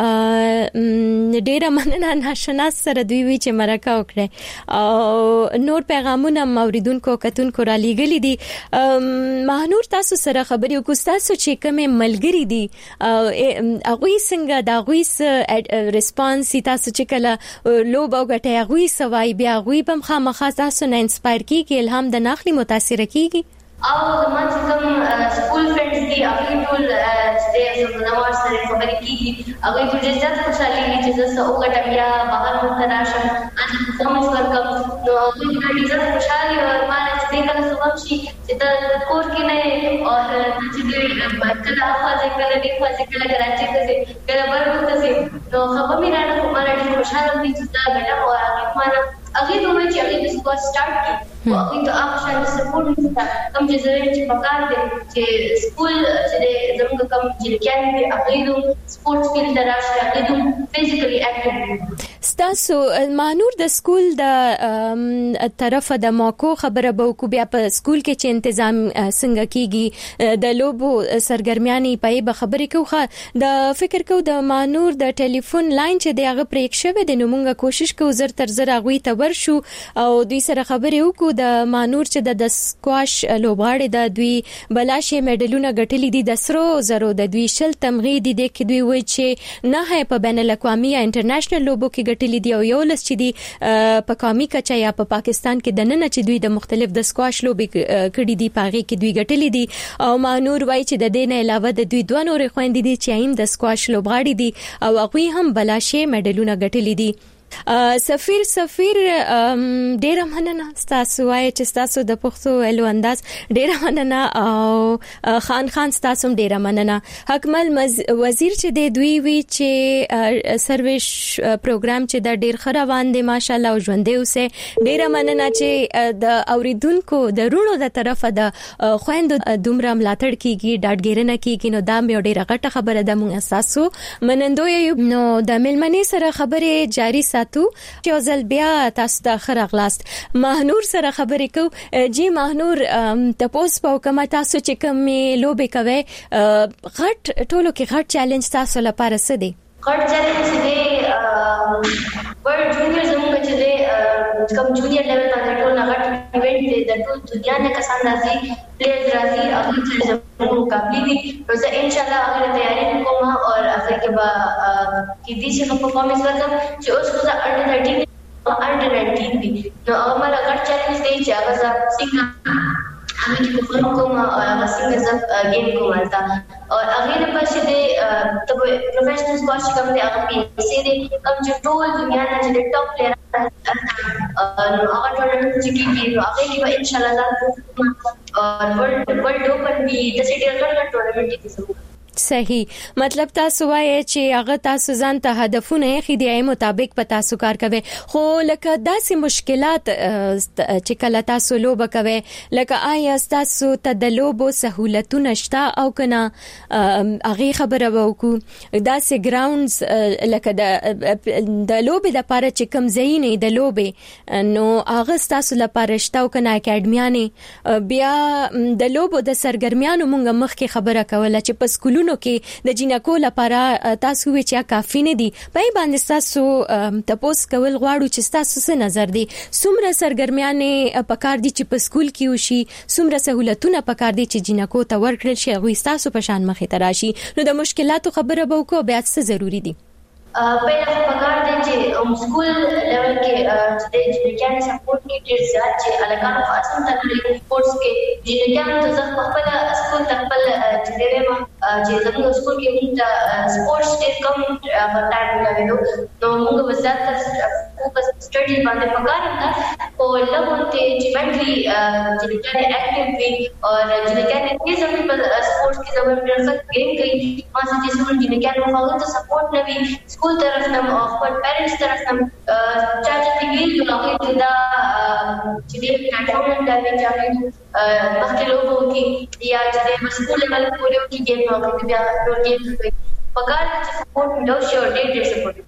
Speaker 6: ډیره مننه ناشناس سره دوی وی چې مرکه وکړه او نور پیغامونه موریدونکو کتونکو را لېګلې دي. ماهنور تاسو سره خبرې وکړو تاسو چې کومه ملګری دي هغه څنګه دا غوي ریسپانس تاسو چې کله لوب او غټه غوي سوای بیا غوي بم خامخا تاسو نه انسپایر کیږي الهام د ناخلي متاثر کیږي
Speaker 8: او زما چې کوم سکول فرندز دي هغه ټول چې زموږ سره خبرې کیږي هغه ټول ډېر خوشاله دي چې زه او غټه بیا بهر متراشم ان کوم ورکم نو هغه ډېر خوشاله او ما چې کله صبح شي چې د کور کې نه او چې دې کله افاظه کله دې افاظه کله کراچي ته کله برګو ته نو خبر مې راځي کومه ډېر خوشاله دي چې دا غټه او هغه ما هغه دوی چې هغه د سکواش سٹارټ کړ او هغه ته هغه شان سپورټ نشته کوم چې زه چې پکار دي چې سکول چې زموږ کوم چې کېن دي هغه د سپورټ فیلډ راشي هغه د فزیکلی اکټیو
Speaker 6: تاسو مانور د سکول د طرفه د موکو خبره به کو بیا په سکول کې چې تنظیم څنګه کیږي د لوبو سرګرمیانې پای به خبرې کوخه د فکر کو د مانور د ټلیفون لاین چې د هغه پریک شوه د نومونګه کوشش کو زر تر زر غوي ته ورشو او دوی سره خبرې وکړو اوریدونکو د مانور چې د سکواش لوبغاړي د دوی بلاشه میډلونه ګټلې دي د سرو زرو د دوی شل تمغې دي د کې دوی وایي چې نه په بین الاقوامي یا انټرنیشنل لوبو کې ګټلې دي او یو لس چې دي په قومي کچا یا په پاکستان کې د نن چې دوی د مختلف د سکواش لوبې کړې دي پاغي کې دوی ګټلې دي او مانور وایي چې د دې نه علاوه د دوی دوه نورې خويندې دي چې هم د سکواش لوبغاړي دي او هغه هم بلاشه میډلونه ګټلې دي. سفیر سفیر ډیره مننه تاسو وایي چې تاسو د پښتو ویلو انداز ډیره مننه او خان خان تاسو ډیره مننه. حکمل وزیر چې د دوی وی چې سرویس پروګرام چې د ډیر خروان دي ماشالله او ژوندې اوسه ډیره مننه چې د اوریدونکو د رونو د طرفه د خويندو دومره ملاتړ کیږي ډاډګیرنه کیږي نو دا مې ډیره غټه خبره ده. موږ تاسو منندوی نو د ملمنې سره خبره جاری ساتو چې ځل بیا تاسو ته خرغلاست مهنور سره خبرې کو. جی مهنور تاسو په کومه تاسو چې کوم لوبې کوي غټ ټولو کې غټ چیلنج تاسو لپاره څه دی؟
Speaker 8: غټ چیلنج دی ورلد جونیئر زموږ چې دی کوم جونیئر لیول باندې ټول غټ ایونت دی د ټول دنیا نه کسان راځي پلیز راځي هغه چې زموږ مقابله دي نو زه ان شاء الله هغه تیاری کوم او هغه کې به کې دي چې پرفارمنس وکړم چې اوس خو زه انډر تھرٹین انډر نائنٹین دي نو هغه غټ چیلنج دی چې هغه زه څنګه هغه کې پرفارم کوم او هغه څنګه زه گیم کوم تا او هغه نه پښې دي ته پروفیشنل سکواش کوم دي هغه کې سي دي کوم چې ټول دنیا نه چې ټاپ پلیئر نو هغه ټورنمنت چې کیږي نو هغه کې به ان شاء الله او ورلد ورلد اوپن دی د سټي ټورنمنت ټورنمنت کې
Speaker 6: صحیح مطلب تاسو وایي چې هغه تاسو ځان ته هدفونه یې خدای مطابق په تاسو کار کوي خو لکه داسې مشکلات چې کله تاسو لوب کوي لکه آیا تاسو ته د لوبو سہولتونه شته او کنه هغه خبره وکړو داسې ګراوندز لکه د د لوبې لپاره چې کم ځای نه د لوبې نو هغه تاسو لپاره شته او کنه اکیډمیانه بیا د لوبو د سرګرمیانو مونږ مخکې خبره کوله چې په سکولونو کې د جینکو لپاره تاسو وی چې کافی نه دي په باندې تاسو تاسو کول غواړو چې تاسو څه نظر دي څومره سرګرمیانه پکار دي چې په سکول کې وشي څومره سہولتونه پکار دي چې جینکو ته ورکړل شي غوي تاسو په شان مخې تراشي نو د مشکلاتو خبره به وکړو بیا څه ضروری دي
Speaker 8: पहिला पगार द्यायचे स्कूल लेवल के जे जिनक्याने सपोर्ट की ډیر زیات چې الګانو خاصم تکلیف سپورتس کې جنکیانو ته ځخ خپل سکول تکپل چې دیره ما چې زموږ سکول کې موږ سپورتس ډیر کم ټایم لګیدو نو موږ وزات فوکس سټډي باندې پکار نه او لګونته چې منټلی جنکیانه اکټیو وي او جنکیانه دې زموږ په سپورتس کې زموږ ډیر ښه گیم کوي ما چې سکول جنکیانه خو ته سپورټ نه وي स्कूल तरफ नम और पेरेंट्स तरफ नम चाचा तिगली जो लोग इतना जिधे प्लेटफॉर्म पर भी जाके बाकी लोगों की या जिधे स्कूल लेवल पूरे की गेम लोग भी गेम पगार सपोर्ट मिलो शो डेट सपोर्ट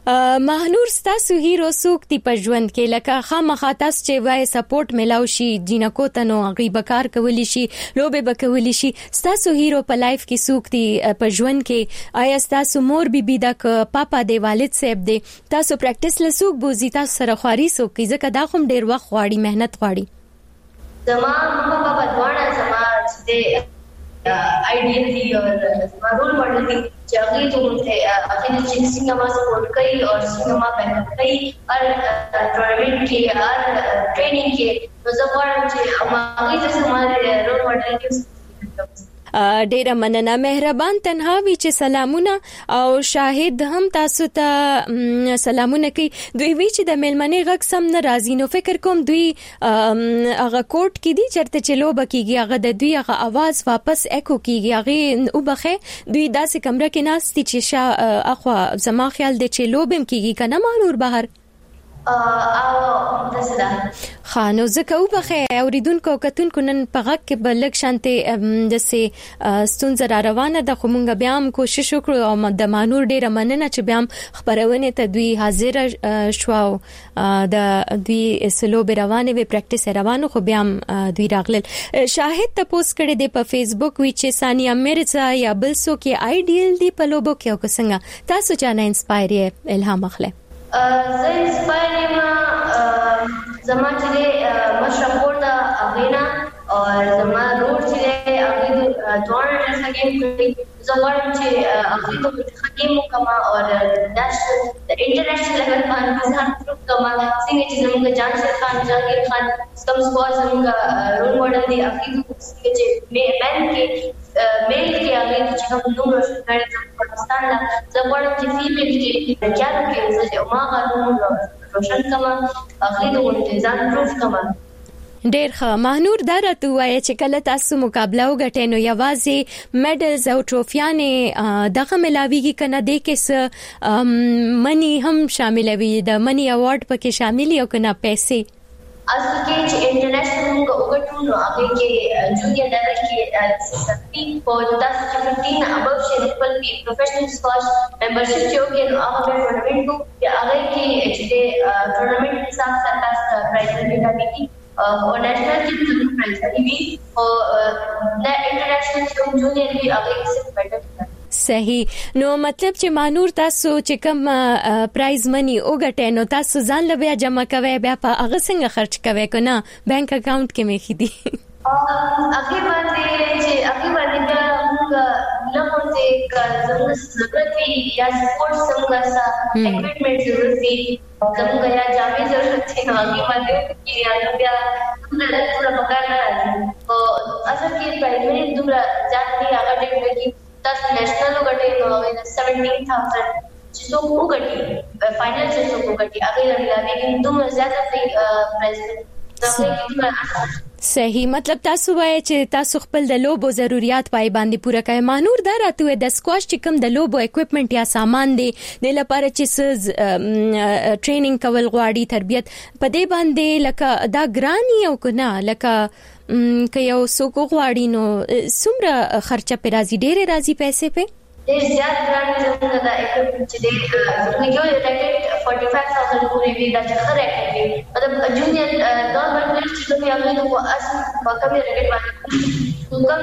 Speaker 6: مهنور تاسو هیرو سوک دی په ژوند کې لکه خامخا تاسو چې وای سپورټ ملاو شي جینکو ته نو غي بکار کولی شي لوبه بکولی شي تاسو هیرو په لایف کې سوک دی په ژوند کې آیا تاسو مور بي بي دا ک پاپا دی والد صاحب دی تاسو پریکټیس لسوک بوزي تاسو سره خواري سوک ځکه دا کوم ډیر وخت غواړي مهنت غواړي
Speaker 8: زما ماما بابا دوانه زما چې आइडियल थी और रول मॉडल थी जगह जो थे अखिल सिनेमा सपोर्ट कई और सिनेमा बैकअप कई और टूर्नामेंट के और ट्रेनिंग के तो जब और हमारे जैसे हमारे रोल मॉडल के
Speaker 6: ډیره مننه مهربان تنهاوی چې سلامونه او شاهد هم تاسو ته سلامونه کوي دوی وی چې د ملمنې غږ سم ناراضي نو فکر کوم دوی هغه کوټ کې دي چرته چې لوب کیږي هغه د دوی هغه आवाज واپس اکو کیږي هغه او بخه دوی داسې کمره کې ناستي چې اخو زما خیال د چې لوبم کیږي کنه مانور بهر
Speaker 8: او دسدا
Speaker 6: خانو زکه وبخه اوریدونکو کتونکو نن په غږ کې بلک شانته د سه ستونزه را روانه د خمونګ بیا هم کوشش وکړو او د مانور ډیره مننه چې بیا هم خبرونه ته دوی حاضر شو د دوی سلو به روانه وی پریکټیس روانه خو بیا هم دوی راغلل شاهد ته پوسټ کړي دی په فیسبوک وی چې ثانیه مرزا یا بل سو کې آیډیل دی په لوبو کې او څنګه تاسو چانه انسپایر الهام اخلي
Speaker 8: زه انسپایر ما زما چې مشرقور دا اغینا او زما روډ چې هغه دوه ډېر ښه کوي زغړم چې هغه د حکیم کما او نېشنل د انټرنیشنل لیول باندې ځان پروف کما څنګه چې زموږ جانسر خان جهانگیر خان سم سکور زموږ رول موډل دی هغه چې مېن کې میل کې هغه چې کوم نوم روشن کړی د پاکستان لا زغړم چې فیمیل کې کیا کې چې ما غواړم روشن کما هغه د ځان پروف کما
Speaker 6: ډیر ښه. مهنور دا راته وایي چې کله تاسو مقابله وګټئ نو یوازې میډلز او ټروفیانې دغه ملاویږي کنه د کیس منی هم شامل وي د منی اوارډ پکې شامل یو کنه پیسې
Speaker 8: اصل کې چې انټرنیشنل موږ وګټو نو هغه کې جونیئر لیول کې سختي په تاسو چې پنځه ابو شي خپل پروفیشنل سکواش ممبرشپ چې وګورئ نو هغه ټورنمنت کو هغه کې چې د ټورنمنت حساب سره تاسو پرایز ورکړئ او نېشنل کې پرایز وی او د انټرنیشنل چې جونیئر وی هغه څه پټه
Speaker 6: صحیح. نو مطلب چې مانور تاسو چې کوم پرایز منی وګټئ نو تاسو ځان له بیا جمع کوئ بیا په هغه څنګه خرج کوئ کنه بانک اکاؤنٹ کې مې خېدي
Speaker 8: هغه باندې چې هغه باندې موږ لکه چې زموږ ضرورت وي یا سپورټ څنګه سا اکوپمنټ ضرورت وي زموږ یا جامې ضرورت وي نو هغه باندې کې یا بیا موږ له ټول پکار نه راځي او اصل کې پرایمري دومره ځان دی هغه ډېر کې تاسو نېشنل وګټئ نو هغه سبعتر هزار چې څو وګټي فائنل چې څو وګټي هغه لري دومره زیاته پرایز
Speaker 6: صحیح. مطلب تاسو وایي چې تاسو خپل د لوبو ضرورت پای باندې پوره کوئ. مانور دا راته د سکواش چې کوم د لوبو اکوپمنټ یا سامان دی د لپاره چې ټریننګ کول غواړي تربیت په دې باندې لکه دا ګرانی او کنه لکه که یو څوک غواړي نو څومره خرچه په راځي ډېر راځي پیسې په
Speaker 8: ډېر زیات ګران زموږ د اکوپمنټ چې دی یو ریکټ فورټي فایو تھاؤزینډ پورې وی دا چې خره کوي مطلب جونیئر دا ورکړل چې دوی هغه نو اصل په کومه ریکټ باندې کوم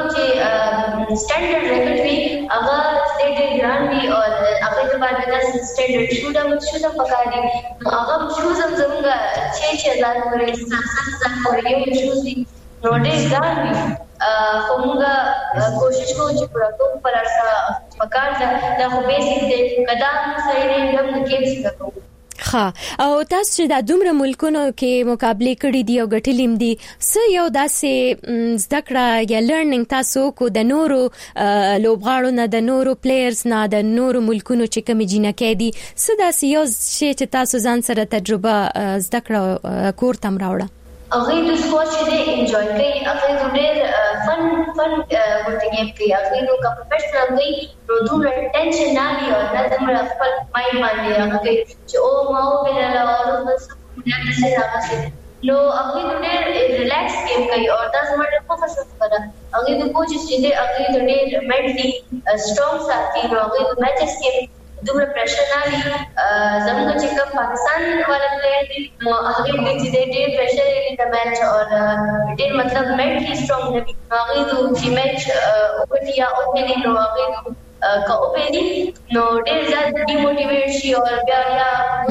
Speaker 8: چې سټانډرډ ریکټ وی هغه ډېر ګران وی او هغه د باندې د سټانډرډ شوډ هم شوډ هم پکاري هغه شوز هم زموږ چھ چھ هزار پورې سات سات پورې یو شوز دي نو ډېر ګران وی خو موږ کوشش کوو چې پوره کوو پر اساس پکار دا خو بیسیک دی کدا صحیح نه هم کې څه کوو.
Speaker 6: ها او تاسو چې د دومره ملکونو کې مقابله کړې دي او ګټلې دي څه یو داسې زده کړه یا لرنینګ تاسو کو د نورو لوبغاړو نه د نورو پلیئرز نه د نورو ملکونو چې کوم جنکې دي څه داسې یو شی چې تاسو ځان سره تجربه زده کړه کور تم راوړه
Speaker 8: هغه د سکواش دې انجوای کوي هغه ډېر فن فن ورته گیم کوي هغه نو پروفیشنل وي نو دومره ټینشن نه لري او دا دومره خپل مایند باندې هغه چې او ما او بل له او بس نه څه راغلی نو هغه ډېر ریلیکس گیم کوي او دا زموږ په خاصه خبره هغه د کوچ چې دې هغه ډېر مینټلی سټرونګ ساتي نو هغه د میچز کې دومره پریشر نه لري زموږ چې کوم پاکستان والا پلیئر دي نو هغه دې چې ډېر پریشر لري د میچ او ډېر مطلب مینټلی سټرونګ دي هغه د چې میچ وکړي یا او دې نو هغه کا او په دې نو ډېر زیات ډیموټیویټ شي او بیا یا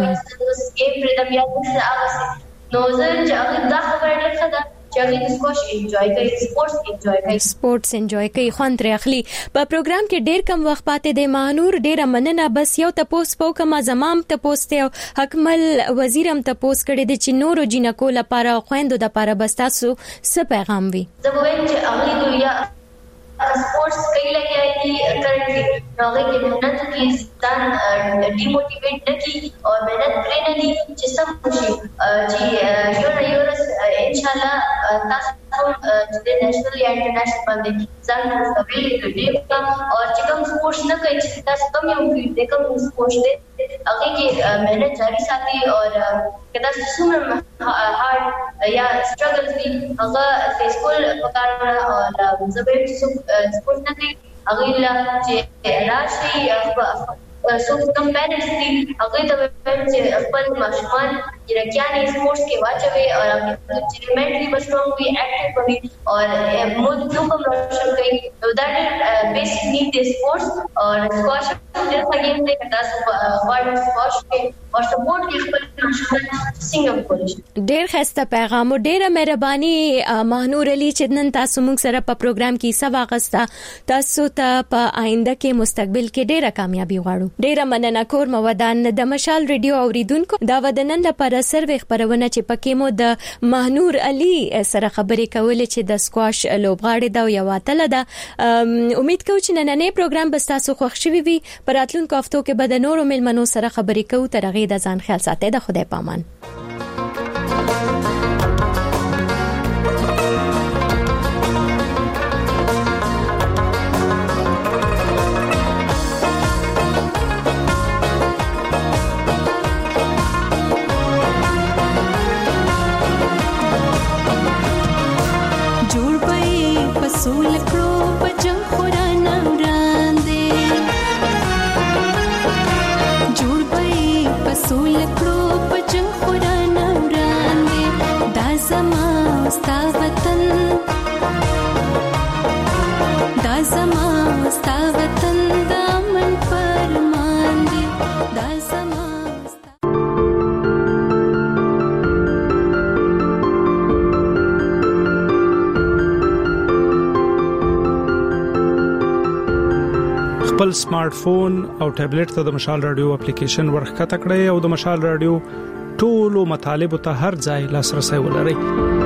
Speaker 8: گیم پر د بیا څه هغه نو زه چې هغه دا خبره ډېر ښه ده چې سکواش انجوای کوي سپورتس انجوای کوي
Speaker 6: سپورتس انجوای کوي خوند تر اخلي په پروګرام کې ډېر کم وخت پاتې دی مانور ډېر مننه بس یو تاسو په کومه زمام تاسو ته حکمل وزیرم تاسو کړی دی چې نورو جنکو لپاره خويندو د لپاره بس تاسو څه پیغام وي
Speaker 8: زه وایم چې هغه دوی سپورتس کوي لګیا دي کرنټلی هغه کې مهنت کوي ځان ډیموټیویټ نه کی او مهنت پرې نه دي چې سم شي چې یو نه یو ان شاء الله تاسو چې نېشنل یا انټرنیشنل باندې ځان راوړي کړي او چې کوم سپورتس نه کوي چې تاسو کوم یو کې کوم سپورتس دي هغه کې مهنت جاری ساتي او کدا څومره هارد یا سټرګلز دي هغه فیسبل پکاره او زبر چې سپورت نه کوي هغه لا چې راشي سو کم پیرنټس دي هغه ته چې خپل ماشومان جنکیانې سپورتس کې واچوي او هغه چې مینټلی بسټرونګ وي اکټیو وي او مود نو کوم روشن کوي نو دا ډېر بیسیک نیډ دی سپورتس او سکواش ډېر څنګه دی تاسو ورلد سکواش کې او سپورټ کې خپل ماشومان څنګه کولای شي.
Speaker 6: ډېر ښه پیغام او ډېره مهرباني مهنور علي چې نن تاسو موږ سره په پروګرام کې سبا غستا تاسو ته په آینده کې مستقبل کې ډېره کامیابی غواړو. ډېره مننه کور مودان د مشال ریډیو اوریدونکو دا ودنن لپاره سروي خبرونه چې پکې مو د مهنور علي سره خبرې کولې چې د سکواش لوبغاړي دا یو اتل ده. امید کوم چې نننې پروګرام به تاسو خوښ شي وي. پر راتلونکو هفتو کې به د نورو ملمنو سره خبرې کوو. تر هغه د ځان خیال ساتئ. د خدای پامان.
Speaker 10: پسول کړو پجن خورانه وړاندې جوړ به پسول کړو پجن خورانه وړاندې دا زما ستا وطن دا زما ستا وطن دا من پرمان دی دا زما
Speaker 5: خپل سمارټ فون او ټابلیټ ته د مشال رادیو اپلیکیشن ورخکته کړئ او د مشال رادیو ټولو مطالب ته هر ځای لاسرسي ولرئ.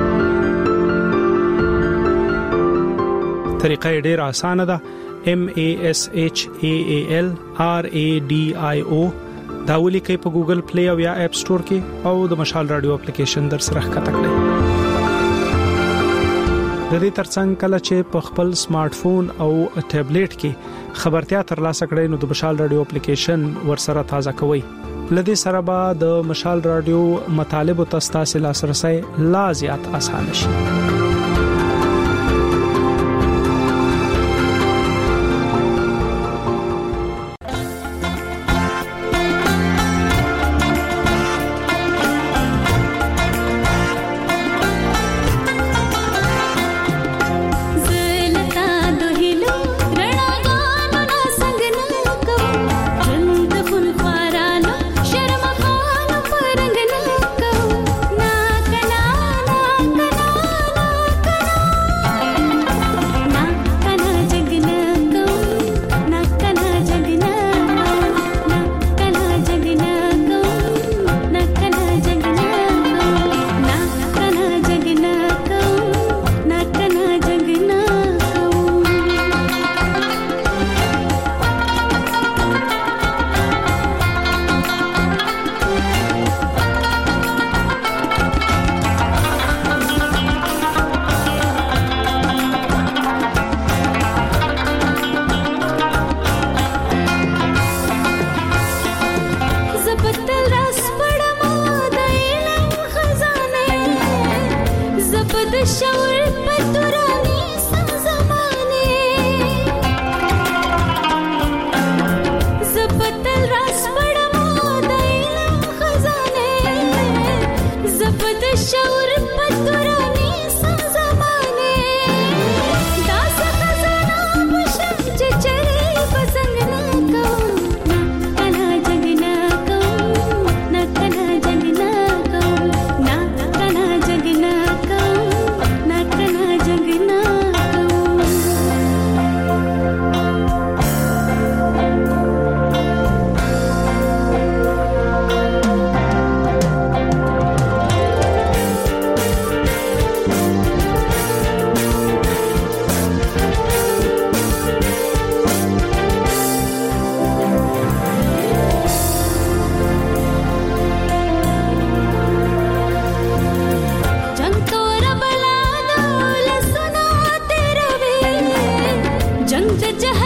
Speaker 5: طریقه ډېره اسانه ده. M A S H A A L R A D I O دا ولیکئ په ګوګل پلی او یا اپ سٹور کې او د مشال رادیو اپلیکیشن در سره ښکته کړئ. د دې ترڅنګ کله چې په خپل سمارټ فون او ټابلیټ کې خبرتیا ترلاسه کړئ نو د مشال رادیو اپلیکیشن ورسره تازه کوئ. لدې سره به د مشال رادیو مطالب او تاسو لاسرسي لا زیات اسانه شي.
Speaker 10: जंग